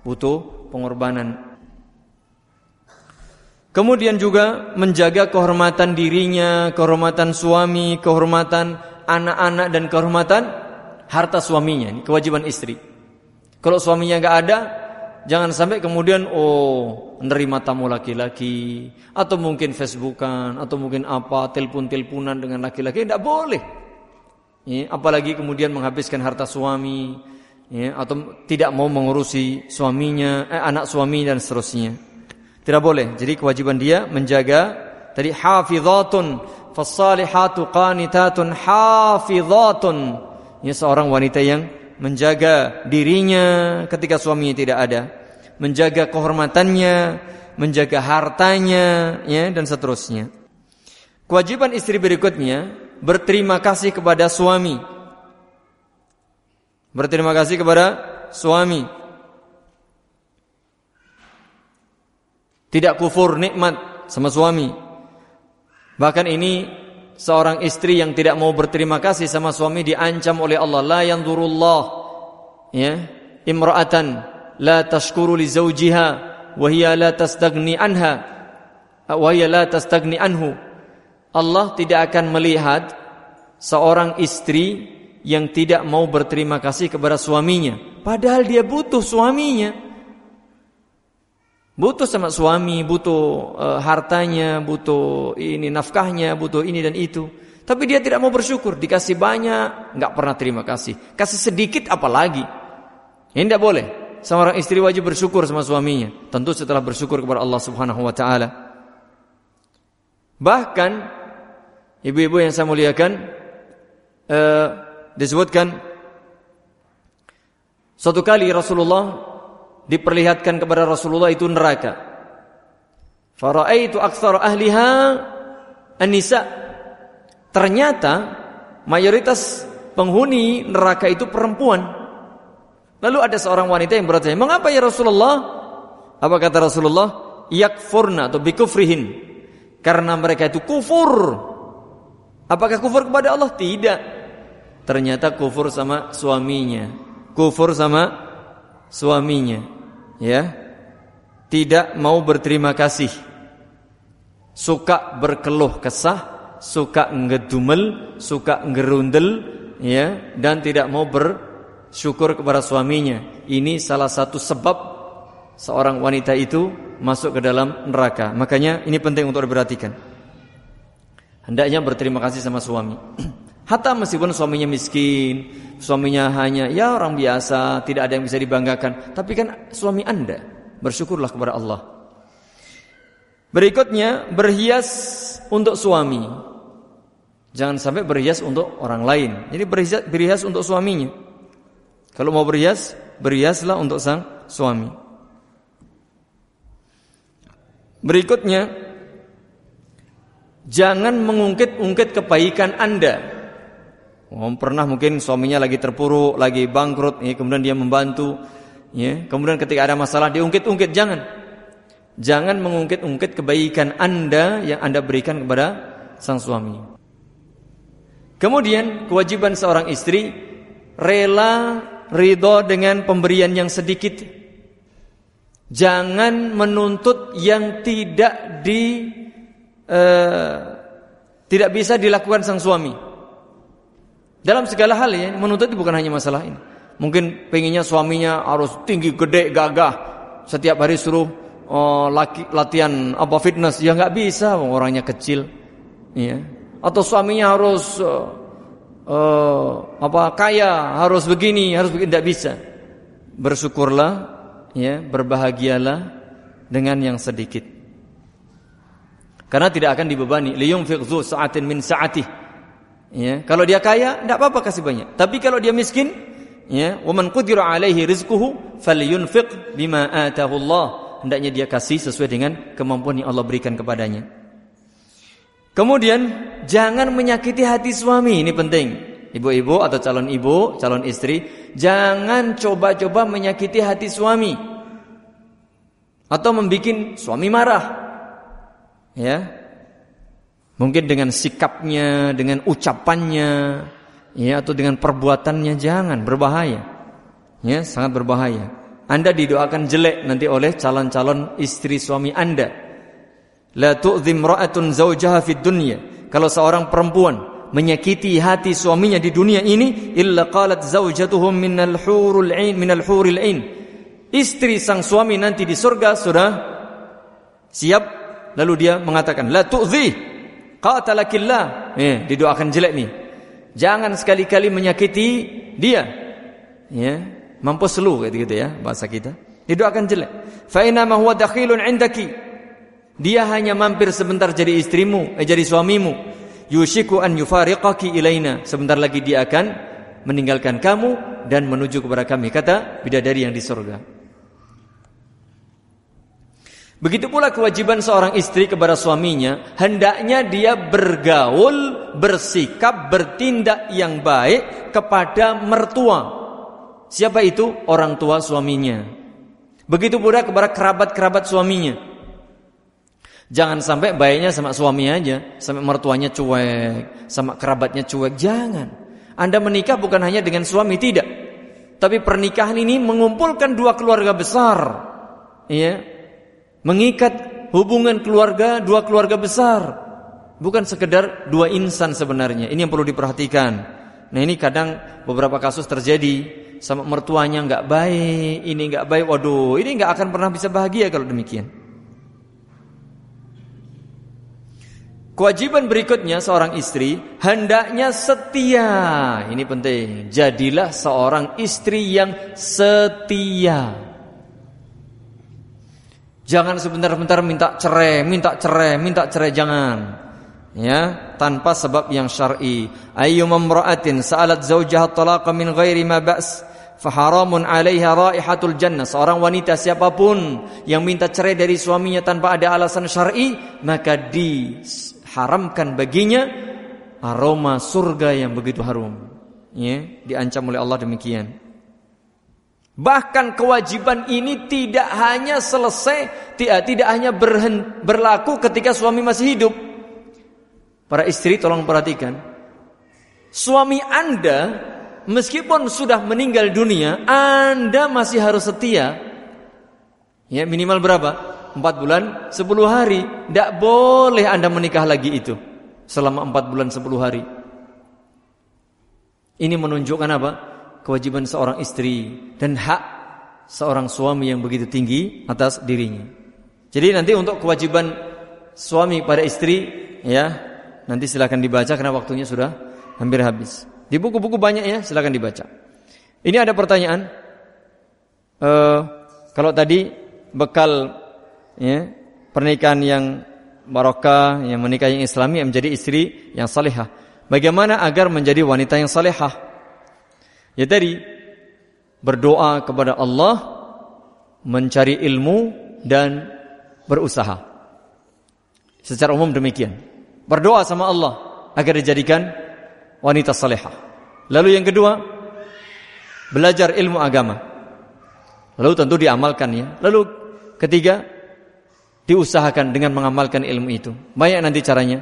Kemudian juga menjaga kehormatan dirinya, kehormatan suami, kehormatan anak-anak dan kehormatan harta suaminya. Ini kewajiban istri. Kalau suaminya nggak ada, jangan sampai kemudian menerima tamu laki-laki, atau mungkin Facebookan, atau mungkin telepon-teleponan dengan laki-laki, tidak boleh. Apalagi kemudian menghabiskan harta suami, atau tidak mau mengurusi suaminya, anak suami dan seterusnya. Tidak boleh. Jadi kewajiban dia menjaga tadi hafizatun fassalihatu qanitatun hafizatun. Ini seorang wanita yang menjaga dirinya ketika suaminya tidak ada, menjaga kehormatannya, menjaga hartanya, ya, dan seterusnya. Kewajiban istri berikutnya, berterima kasih kepada suami. Berterima kasih kepada suami. Tidak kufur nikmat sama suami. Bahkan ini seorang istri yang tidak mau berterima kasih sama suami diancam oleh Allah. La yanzurullah, ya, imra'atan la tashkuru li zawjiha wa hiya la tastagni anha wa hiya la tastagni anhu. Allah tidak akan melihat seorang istri yang tidak mau berterima kasih kepada suaminya, padahal dia butuh suaminya, butuh sama suami, butuh hartanya, butuh ini nafkahnya, butuh ini dan itu. Tapi dia tidak mau bersyukur, dikasih banyak, enggak pernah terima kasih. Kasih sedikit apalagi. Ini tidak boleh. Seorang istri wajib bersyukur sama suaminya, tentu setelah bersyukur kepada Allah Subhanahu wa taala. Bahkan ibu-ibu yang saya muliakan, disebutkan suatu kali Rasulullah diperlihatkan kepada Rasulullah itu neraka. Fara'aitu aktsara ahliha an-nisa. Ternyata mayoritas penghuni neraka itu perempuan. Lalu ada seorang wanita yang bertanya, "Mengapa ya Rasulullah?" Apa kata Rasulullah? Yakfurna atau bikufrihin. Karena mereka itu kufur. Apakah kufur kepada Allah? Tidak. Ternyata kufur sama suaminya. Kufur sama suaminya, ya. Tidak mau berterima kasih. Suka berkeluh kesah, suka ngedumel, suka ngerundel, ya, dan tidak mau bersyukur kepada suaminya. Ini salah satu sebab seorang wanita itu masuk ke dalam neraka. Makanya ini penting untuk diperhatikan. Hendaknya berterima kasih sama suami. Hatta meskipun suaminya miskin, suaminya hanya ya orang biasa, tidak ada yang bisa dibanggakan, tapi kan suami Anda, bersyukurlah kepada Allah. Berikutnya, berhias untuk suami. Jangan sampai berhias untuk orang lain. Jadi berhias untuk suaminya. Kalau mau berhias, berhiaslah untuk sang suami. Berikutnya, jangan mengungkit-ungkit kebaikan Anda. Pernah mungkin suaminya lagi terpuruk, lagi bangkrut, ya, kemudian dia membantu, ya, kemudian ketika ada masalah diungkit-ungkit. Jangan mengungkit-ungkit kebaikan Anda yang Anda berikan kepada sang suami. Kemudian kewajiban seorang istri, rela ridho dengan pemberian yang sedikit. Jangan menuntut yang tidak bisa dilakukan sang suami. Dalam segala hal, ya, menuntut bukan hanya masalah ini. Mungkin pengennya suaminya harus tinggi, gede, gagah, setiap hari suruh latihan fitness, ya nggak bisa, orangnya kecil, ya. Atau suaminya harus kaya, harus begini, tidak bisa. Bersyukurlah, ya, berbahagialah dengan yang sedikit. Karena tidak akan dibebani. Liyunfiq dzu sa'atin min sa'atihi. Ya, kalau dia kaya, tidak apa-apa kasih banyak. Tapi kalau dia miskin, ya, wa man qudira alaihi rizquhu falyunfiq bima atahu Allah. Hendaknya dia kasih sesuai dengan kemampuan yang Allah berikan kepadanya. Kemudian jangan menyakiti hati suami, ini penting. Ibu-ibu atau calon ibu, calon istri, jangan coba-coba menyakiti hati suami atau membikin suami marah. Ya. Mungkin dengan sikapnya, dengan ucapannya, ya, atau dengan perbuatannya, jangan, berbahaya. Ya, sangat berbahaya. Anda didoakan jelek nanti oleh calon-calon istri suami Anda. La tu'dhi imra'atun zawjaha fid dunya. Kalau seorang perempuan menyakiti hati suaminya di dunia ini, illa qalat zawjatuhum minal hurul 'ain. Istri sang suami nanti di surga sudah siap, lalu dia mengatakan la tu'dhi qatalakillah, didoakan jelek nih. Jangan sekali-kali menyakiti dia, ya, mampus lu gitu ya bahasa kita. Didoakan jelek. Fa inna ma huwa dakhilun 'indaki. Dia hanya mampir sebentar jadi istrimu, jadi suamimu. Yushiku an yufariqaki ilaina. Sebentar lagi dia akan meninggalkan kamu dan menuju kepada kami, kata bidadari yang di surga. Begitu pula kewajiban seorang istri kepada suaminya, hendaknya dia bergaul, bersikap, bertindak yang baik kepada mertua. Siapa itu? Orang tua suaminya. Begitu pula kepada kerabat-kerabat suaminya. Jangan sampai baiknya sama suami aja, sampai mertuanya cuek, sama kerabatnya cuek. Jangan. Anda menikah bukan hanya dengan suami, tidak. Tapi pernikahan ini mengumpulkan dua keluarga besar. Ya. Mengikat hubungan keluarga, dua keluarga besar. Bukan sekedar dua insan sebenarnya. Ini yang perlu diperhatikan. Nah, ini kadang beberapa kasus terjadi, sama mertuanya enggak baik, ini enggak baik. Waduh, ini enggak akan pernah bisa bahagia kalau demikian. Kewajiban berikutnya seorang istri hendaknya setia. Ini penting. Jadilah seorang istri yang setia. Jangan sebentar-bentar minta cerai, jangan. Ya, tanpa sebab yang syar'i. Ayyuma imra'atin sa'alat zawjaha talaqa min ghairi ma ba's fa haramun 'alaiha raihatul jannah. Seorang wanita siapapun yang minta cerai dari suaminya tanpa ada alasan syar'i, maka diharamkan baginya aroma surga yang begitu harum. Ya, diancam oleh Allah demikian. Bahkan kewajiban ini tidak hanya tidak hanya berlaku ketika suami masih hidup. Para istri tolong perhatikan. Suami Anda meskipun sudah meninggal dunia, Anda masih harus setia. Ya, minimal berapa? 4 bulan 10 hari. Tidak boleh Anda menikah lagi itu selama 4 bulan 10 hari. Ini menunjukkan apa? Kewajiban seorang istri dan hak seorang suami yang begitu tinggi atas dirinya. Jadi nanti untuk kewajiban suami pada istri, ya, nanti silakan dibaca karena waktunya sudah hampir habis. Di buku-buku banyak ya, silakan dibaca. Ini ada pertanyaan. Kalau tadi bekal, ya, pernikahan yang barokah, yang menikah yang islami, yang menjadi istri yang salihah. Bagaimana agar menjadi wanita yang salihah? Ya tadi, berdoa kepada Allah, mencari ilmu dan berusaha. Secara umum demikian. Berdoa sama Allah agar dijadikan wanita salihah. Lalu yang kedua, belajar ilmu agama. Lalu tentu diamalkan ya. Lalu ketiga, diusahakan dengan mengamalkan ilmu itu. Banyak nanti caranya.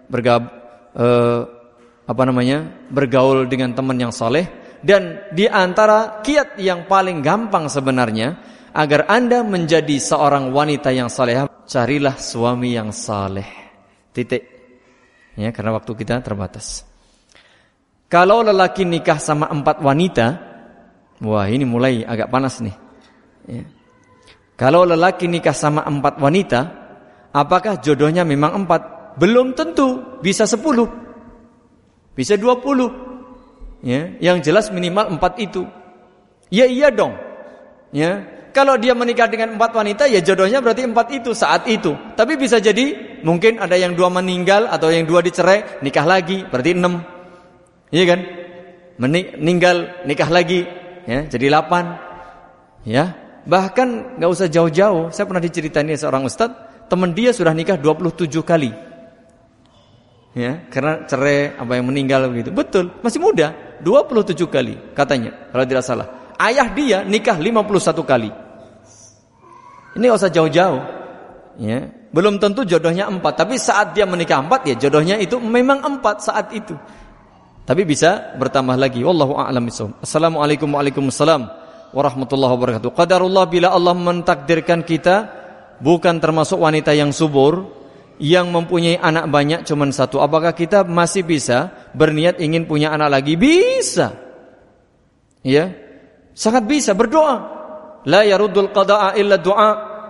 Bergaul dengan teman yang saleh. Dan di antara kiat yang paling gampang sebenarnya agar Anda menjadi seorang wanita yang salehah, carilah suami yang saleh. Titik. Ya, karena waktu kita terbatas. Kalau lelaki nikah sama 4 wanita, wah ini mulai agak panas nih. Ya. Kalau lelaki nikah sama 4 wanita, apakah jodohnya memang 4? Belum tentu, bisa 10, bisa 20. Ya, yang jelas minimal 4 itu. Ya iya dong. Ya, kalau dia menikah dengan 4 wanita, ya jodohnya berarti 4 itu saat itu. Tapi bisa jadi mungkin ada yang 2 meninggal atau yang 2 dicerai, nikah lagi, berarti 6. Iya kan? Meninggal, nikah lagi, ya, jadi 8. Ya, bahkan enggak usah jauh-jauh. Saya pernah diceritain seorang ustaz, teman dia sudah nikah 27 kali. Ya, karena cerai apa yang meninggal begitu. Betul, masih muda, 27 kali katanya, kalau tidak salah. Ayah dia nikah 51 kali. Ini enggak usah jauh-jauh. Ya, belum tentu jodohnya 4, tapi saat dia menikah 4 ya jodohnya itu memang 4 saat itu. Tapi bisa bertambah lagi. Wallahu a'lam bishawab. Assalamualaikum waalaikumsalam warahmatullahi wabarakatuh. Qadarullah, bila Allah mentakdirkan kita bukan termasuk wanita yang subur, yang mempunyai anak banyak cuma 1, apakah kita masih bisa berniat ingin punya anak lagi? Bisa. Ya. Sangat bisa, berdoa. La yaruddul qada'a illa du'a.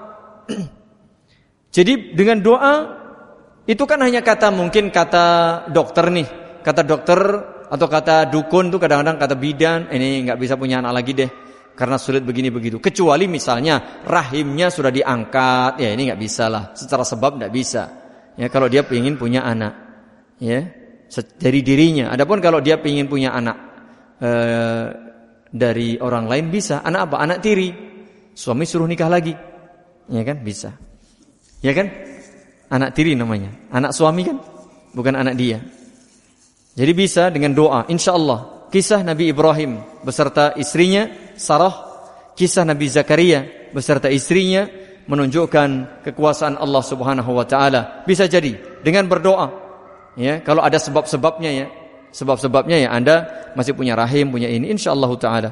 Jadi dengan doa itu kan hanya mungkin kata dokter nih. Kata dokter atau kata dukun tuh kadang-kadang kata bidan, ini enggak bisa punya anak lagi deh karena sulit begini begitu. Kecuali misalnya rahimnya sudah diangkat, ya ini enggak bisa lah. Secara sebab enggak bisa. Ya, kalau dia ingin punya anak, ya, dari dirinya. Adapun kalau dia ingin punya anak dari orang lain bisa. Anak apa? Anak tiri. Suami suruh nikah lagi. Ya kan? Bisa. Ya kan? Anak tiri namanya. Anak suami kan? Bukan anak dia. Jadi bisa dengan doa. InsyaAllah. Kisah Nabi Ibrahim beserta istrinya Sarah. Kisah Nabi Zakaria beserta istrinya menunjukkan kekuasaan Allah Subhanahu wa taala. Bisa jadi dengan berdoa. Ya, kalau ada sebab-sebabnya ya. Sebab-sebabnya ya Anda masih punya rahim, punya ini insyaallah taala.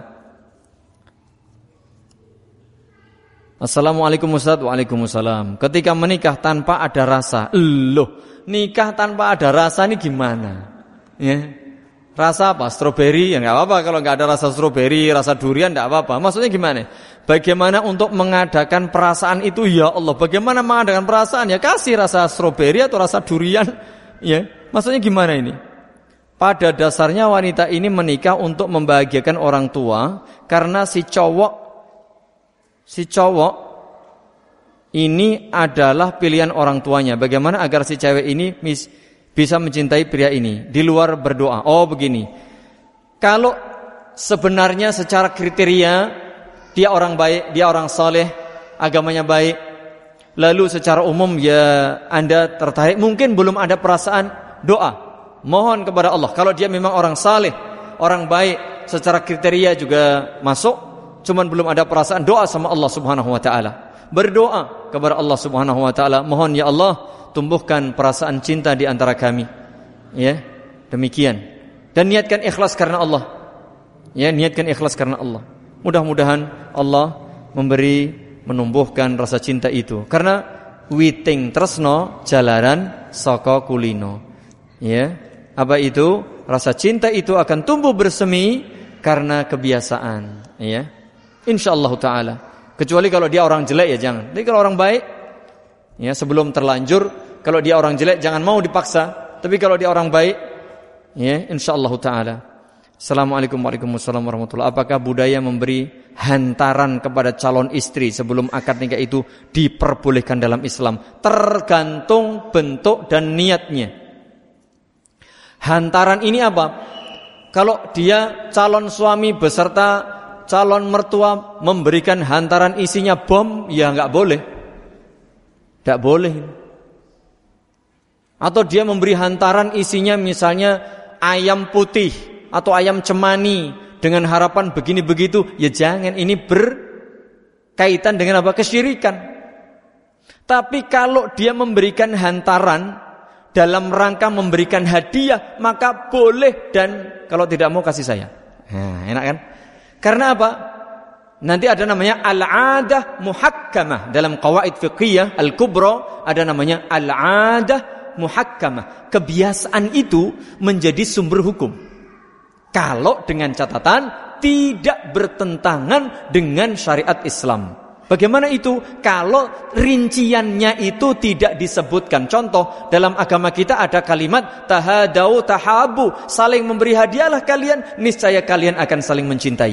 Assalamualaikum Ustaz. Waalaikumsalam. Ketika menikah tanpa ada rasa. Loh, nikah tanpa ada rasa ini gimana? Ya. Rasa apa? Stroberi ya enggak apa-apa kalau enggak ada rasa stroberi, rasa durian enggak apa-apa. Maksudnya gimana? Bagaimana untuk mengadakan perasaan itu ya Allah? Bagaimana mengadakan perasaan? Ya kasih rasa stroberi atau rasa durian. Ya. Maksudnya gimana ini? Pada dasarnya wanita ini menikah untuk membahagiakan orang tua karena si cowok ini adalah pilihan orang tuanya. Bagaimana agar si cewek ini bisa mencintai pria ini di luar berdoa? Oh begini. Kalau sebenarnya secara kriteria dia orang baik, dia orang saleh, agamanya baik, lalu secara umum ya Anda tertarik, mungkin belum ada perasaan, doa. Mohon kepada Allah. Kalau dia memang orang saleh, orang baik, secara kriteria juga masuk, cuman belum ada perasaan, doa sama Allah Subhanahu wa taala. Berdoa kepada Allah Subhanahu wa taala, mohon ya Allah tumbuhkan perasaan cinta di antara kami. Ya, demikian. Dan niatkan ikhlas karena Allah. Ya, niatkan ikhlas karena Allah. Mudah-mudahan Allah menumbuhkan rasa cinta itu. Karena witing tresno jalaran saka kulino. Ya. Apa itu? Rasa cinta itu akan tumbuh bersemi karena kebiasaan, ya. Insyaallah taala. Kecuali kalau dia orang jelek ya jangan. Tapi kalau orang baik, ya sebelum terlanjur, kalau dia orang jelek jangan mau dipaksa. Tapi kalau dia orang baik, ya insyaallah taala. Assalamualaikum warahmatullahi. Apakah budaya memberi hantaran kepada calon istri sebelum akad nikah itu diperbolehkan dalam Islam? Tergantung bentuk dan niatnya. Hantaran ini apa? Kalau dia calon suami beserta calon mertua memberikan hantaran isinya bom, ya enggak boleh. Enggak boleh. Atau dia memberi hantaran isinya misalnya ayam putih atau ayam cemani dengan harapan begini begitu, ya jangan, ini berkaitan dengan apa? Kesyirikan. Tapi kalau dia memberikan hantaran dalam rangka memberikan hadiah, maka boleh, dan kalau tidak mau kasih saya. Nah, enak kan? Karena apa? Nanti ada namanya al-'adah muhakkamah. Dalam qawaid fiqhiyah al-kubra ada namanya al-'adah muhakkamah. Kebiasaan itu menjadi sumber hukum. Kalau dengan catatan tidak bertentangan dengan syariat Islam. Bagaimana itu? Kalau rinciannya itu tidak disebutkan. Contoh, dalam agama kita ada kalimat tahadau tahabu, saling memberi hadiahlah kalian, niscaya kalian akan saling mencintai.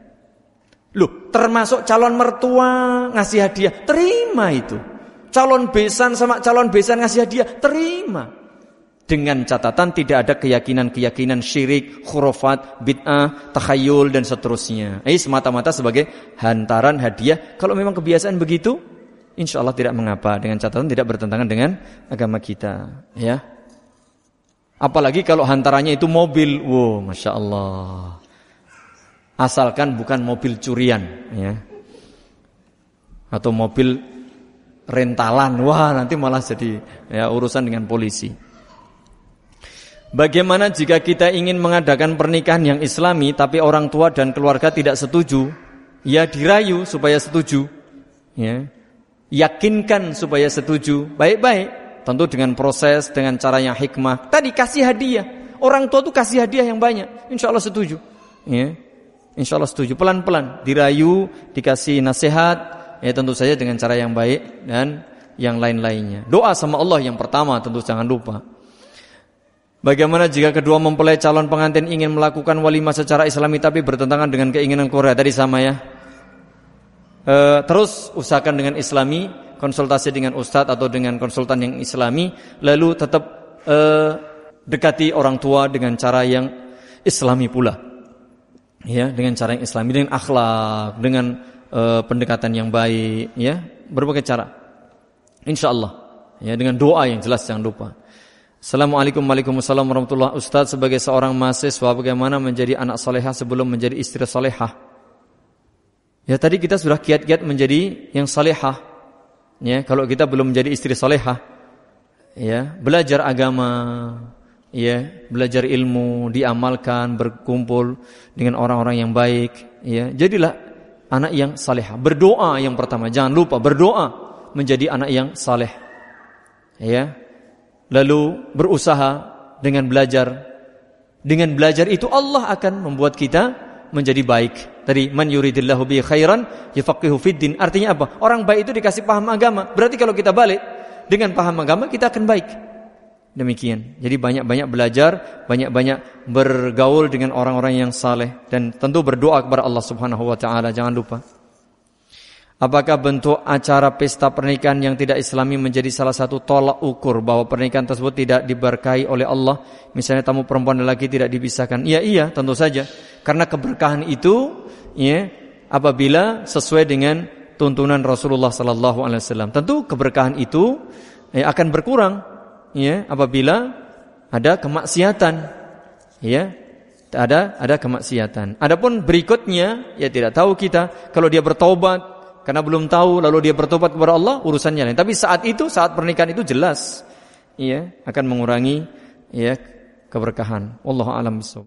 Loh, termasuk calon mertua ngasih hadiah, terima itu. Calon besan sama calon besan ngasih hadiah, terima. Dengan catatan tidak ada keyakinan-keyakinan syirik, khurafat, bid'ah, takhayul dan seterusnya. Semata-mata sebagai hantaran hadiah. Kalau memang kebiasaan begitu, insyaallah tidak mengapa, dengan catatan tidak bertentangan dengan agama kita, ya. Apalagi kalau hantarannya itu mobil, wow, masya Allah. Asalkan bukan mobil curian, ya. Atau mobil rentalan, wah nanti malah jadi ya urusan dengan polisi. Bagaimana jika kita ingin mengadakan pernikahan yang islami tapi orang tua dan keluarga tidak setuju? Ya dirayu supaya setuju, ya. Yakinkan supaya setuju, baik-baik. Tentu dengan proses, dengan cara yang hikmah. Tadi kasih hadiah. Orang tua tuh kasih hadiah yang banyak, insyaallah setuju, ya. Insyaallah setuju. Pelan-pelan dirayu, dikasih nasihat, ya tentu saja dengan cara yang baik dan yang lain-lainnya. Doa sama Allah yang pertama, tentu jangan lupa. Bagaimana jika kedua mempelai calon pengantin ingin melakukan walimah secara islami tapi bertentangan dengan keinginan keluarga? Tadi sama ya. Terus usahakan dengan islami, konsultasi dengan ustadz atau dengan konsultan yang islami, lalu tetap dekati orang tua dengan cara yang islami pula. Ya, dengan cara yang Islami, dengan akhlak, dengan pendekatan yang baik, ya, berbagai cara. Insyaallah. Ya, dengan doa yang jelas, jangan lupa. Assalamualaikum Waalaikumsalam warahmatullahi. Ustaz, sebagai seorang mahasiswa, bagaimana menjadi anak salehah sebelum menjadi istri salehah? Ya, tadi kita sudah kiat-kiat menjadi yang salehah. Ya, kalau kita belum menjadi istri salehah, ya, belajar agama, ya, belajar ilmu, diamalkan, berkumpul dengan orang-orang yang baik, ya, jadilah anak yang salehah. Berdoa yang pertama, jangan lupa berdoa menjadi anak yang saleh. Ya. Lalu berusaha dengan belajar. Dengan belajar itu Allah akan membuat kita menjadi baik. Tadi man yuridillahu bihi khairan yafaqihu fiddin. Artinya apa? Orang baik itu dikasih paham agama. Berarti kalau kita balik dengan paham agama, kita akan baik. Demikian. Jadi banyak-banyak belajar, banyak-banyak bergaul dengan orang-orang yang saleh, dan tentu berdoa kepada Allah Subhanahu wa taala, jangan lupa. Apakah bentuk acara pesta pernikahan yang tidak Islami menjadi salah satu tolak ukur bahwa pernikahan tersebut tidak diberkahi oleh Allah? Misalnya tamu perempuan dan laki tidak dipisahkan. Iya, tentu saja. Karena keberkahan itu, ya, apabila sesuai dengan tuntunan Rasulullah sallallahu alaihi wasallam. Tentu keberkahan itu akan berkurang, ya, apabila ada kemaksiatan, ya. Ada kemaksiatan. Adapun berikutnya, ya tidak tahu kita, kalau dia bertobat karena belum tahu, lalu dia bertobat kepada Allah, urusannya lain. Tapi saat pernikahan itu jelas, ya, akan mengurangi, ya, keberkahan. Wallahu a'lam bishawab.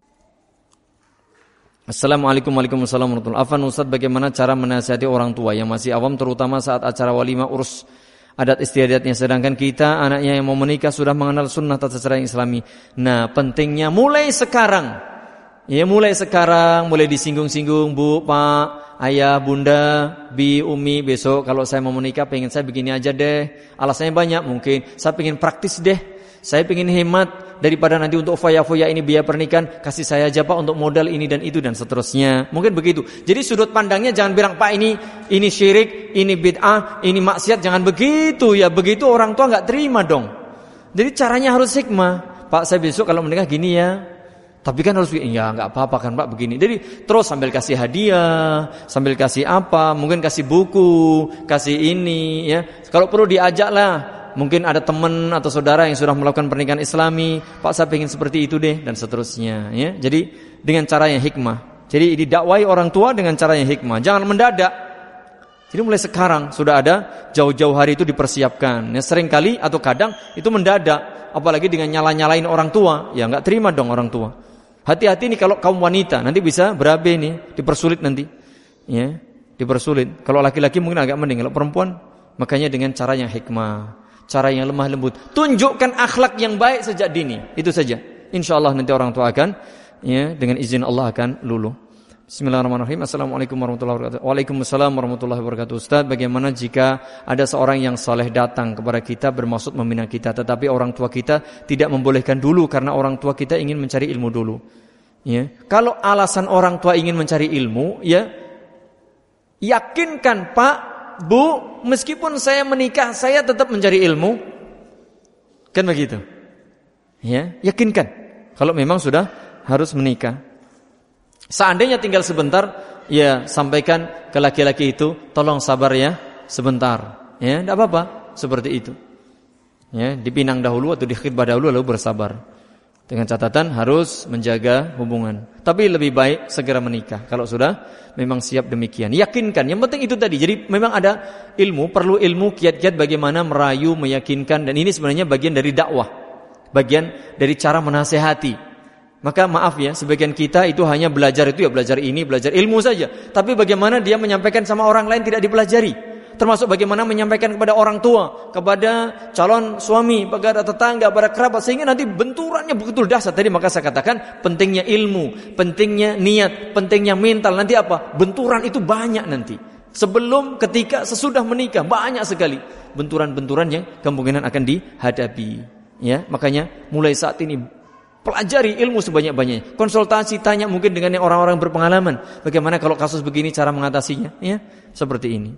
Assalamualaikum Waalaikumsalam warahmatullahi wabarakatuh. Afan Ustaz, bagaimana cara menasihati orang tua yang masih awam, terutama saat acara walimah urus adat istiadatnya, sedangkan kita anaknya yang mau menikah sudah mengenal sunnah tata cara yang Islami. Nah, pentingnya mulai sekarang, ya, mulai disinggung-singgung, Bu, Pak, Ayah, Bunda, Bi, Umi, besok kalau saya mau menikah pengen saya begini aja deh. Alasannya banyak, mungkin saya pengen praktis deh, saya pengen hemat, daripada nanti untuk foya-foya ini biaya pernikahan, kasih saya aja Pak untuk modal ini dan itu dan seterusnya. Mungkin begitu. Jadi sudut pandangnya jangan bilang Pak ini syirik, ini bid'ah, ini maksiat, jangan begitu ya. Begitu orang tua enggak terima dong. Jadi caranya harus hikmah. Pak, saya besok kalau menikah gini ya. Tapi kan harus, ya enggak apa-apa kan Pak begini. Jadi terus sambil kasih hadiah, sambil kasih apa, mungkin kasih buku, kasih ini, ya. Kalau perlu diajaklah, mungkin ada teman atau saudara yang sudah melakukan pernikahan Islami, Pak saya pengen seperti itu deh, dan seterusnya, ya. Jadi dengan cara yang hikmah. Jadi didakwai orang tua dengan cara yang hikmah, jangan mendadak. Jadi mulai sekarang sudah ada jauh-jauh hari itu dipersiapkan. Ya, sering kali atau kadang itu mendadak, apalagi dengan nyala-nyalain orang tua, ya enggak terima dong orang tua. Hati-hati nih kalau kaum wanita, nanti bisa berabe nih, dipersulit nanti. Ya, dipersulit. Kalau laki-laki mungkin agak mending, kalau perempuan makanya dengan cara yang hikmah, cara yang lemah lembut. Tunjukkan akhlak yang baik sejak dini. Itu saja. Insyaallah nanti orang tua akan, ya, dengan izin Allah akan luluh. Bismillahirrahmanirrahim. Assalamualaikum warahmatullahi wabarakatuh. Waalaikumsalam warahmatullahi wabarakatuh. Ustaz, bagaimana jika ada seorang yang saleh datang kepada kita bermaksud membina kita, tetapi orang tua kita tidak membolehkan dulu karena orang tua kita ingin mencari ilmu dulu. Ya. Kalau alasan orang tua ingin mencari ilmu, ya, yakinkan Pak, Bu, meskipun saya menikah, saya tetap mencari ilmu. Kan begitu. Ya, yakinkan. Kalau memang sudah harus menikah. Seandainya tinggal sebentar, ya sampaikan ke laki-laki itu, tolong sabar ya sebentar. Ya, tidak apa-apa, seperti itu. Ya, dipinang dahulu atau dikhitbah dahulu lalu bersabar. Dengan catatan harus menjaga hubungan. Tapi lebih baik segera menikah kalau sudah memang siap demikian. Yakinkan, yang penting itu tadi. Jadi memang ada ilmu, perlu ilmu kiat-kiat bagaimana merayu, meyakinkan, dan ini sebenarnya bagian dari dakwah. Bagian dari cara menasehati. Maka maaf ya, sebagian kita itu hanya belajar itu ya belajar ini, belajar ilmu saja. Tapi bagaimana dia menyampaikan sama orang lain tidak dipelajari. Termasuk bagaimana menyampaikan kepada orang tua, kepada calon suami, kepada tetangga, kepada kerabat, sehingga nanti benturannya begitu dahsyat. Tadi maka saya katakan pentingnya ilmu, pentingnya niat, pentingnya mental. Nanti apa? Benturan itu banyak nanti. Sebelum, ketika, sesudah menikah banyak sekali benturan-benturan yang kemungkinan akan dihadapi. Ya, makanya mulai saat ini pelajari ilmu sebanyak-banyaknya. Konsultasi, tanya mungkin dengan yang orang-orang berpengalaman. Bagaimana kalau kasus begini cara mengatasinya? Ya, seperti ini.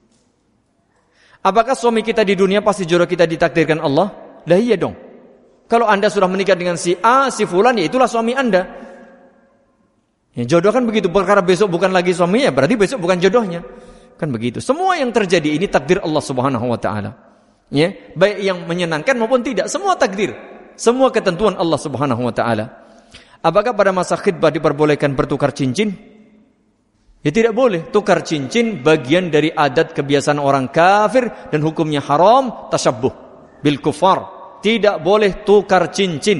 Apakah suami kita di dunia pasti jodoh kita ditakdirkan Allah? Lah iya dong. Kalau Anda sudah menikah dengan si A, si fulan, ya itulah suami Anda. Ya, jodoh kan begitu, perkara besok bukan lagi suaminya, berarti besok bukan jodohnya. Kan begitu. Semua yang terjadi ini takdir Allah Subhanahu wa taala. Ya, baik yang menyenangkan maupun tidak, semua takdir. Semua ketentuan Allah Subhanahu wa taala. Apakah pada masa khitbah diperbolehkan bertukar cincin? Ya tidak boleh. Tukar cincin bagian dari adat kebiasaan orang kafir dan hukumnya haram, tasyabbuh bil kufar. Tidak boleh tukar cincin.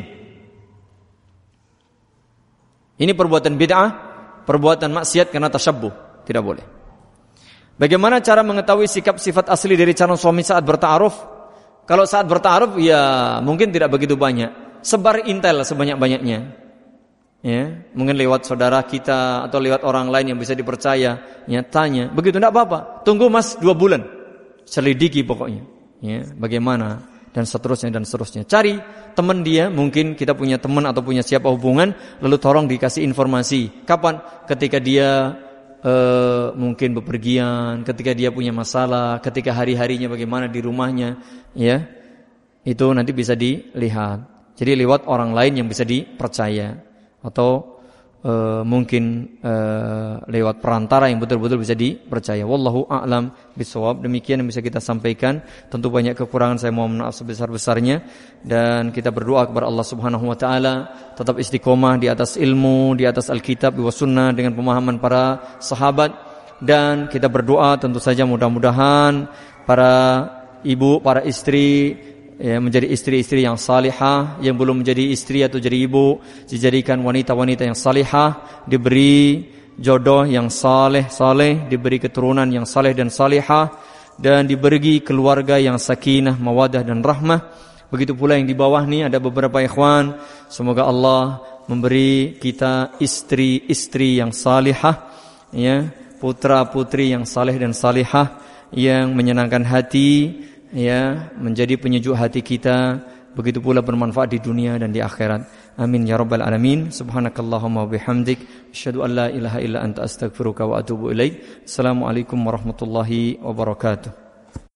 Ini perbuatan bid'ah, perbuatan maksiat karena tasyabbuh. Tidak boleh. Bagaimana cara mengetahui sikap sifat asli dari calon suami saat berta'aruf? Kalau saat berta'aruf ya mungkin tidak begitu banyak. Sebar intel sebanyak-banyaknya. Ya, mungkin lewat saudara kita atau lewat orang lain yang bisa dipercaya, ya tanya. Begitu enggak apa-apa. Tunggu Mas 2 bulan. Selidiki pokoknya. Ya, bagaimana dan seterusnya dan seterusnya. Cari teman dia, mungkin kita punya teman atau punya siapa hubungan, lalu tolong dikasih informasi. Kapan? Ketika dia mungkin bepergian, ketika dia punya masalah, ketika hari-harinya bagaimana di rumahnya, ya. Itu nanti bisa dilihat. Jadi lewat orang lain yang bisa dipercaya atau mungkin lewat perantara yang betul-betul bisa dipercaya. Wallahu a'lam bishawab. Demikian yang bisa kita sampaikan. Tentu banyak kekurangan, saya mohon maaf sebesar-besarnya, dan kita berdoa kepada Allah Subhanahu wa taala tetap istiqomah di atas ilmu, di atas Alkitab wa sunnah dengan pemahaman para sahabat, dan kita berdoa tentu saja mudah-mudahan para ibu, para istri ya, menjadi istri-istri yang salihah, yang belum menjadi istri atau jadi ibu dijadikan wanita-wanita yang salihah, diberi jodoh yang saleh, diberi keturunan yang saleh dan salihah, dan diberi keluarga yang sakinah, mawadah dan rahmah. Begitu pula yang di bawah ni ada beberapa ikhwan, semoga Allah memberi kita istri-istri yang salihah, ya, putra-putri yang saleh dan salihah, yang menyenangkan hati, ya, menjadi penyejuk hati kita, begitu pula bermanfaat di dunia dan di akhirat. Amin ya rabbal alamin. Subhanakallahumma wa bihamdik, asyhadu an la ilaha illa anta astaghfiruka wa atubu ilaik. Assalamualaikum warahmatullahi wabarakatuh.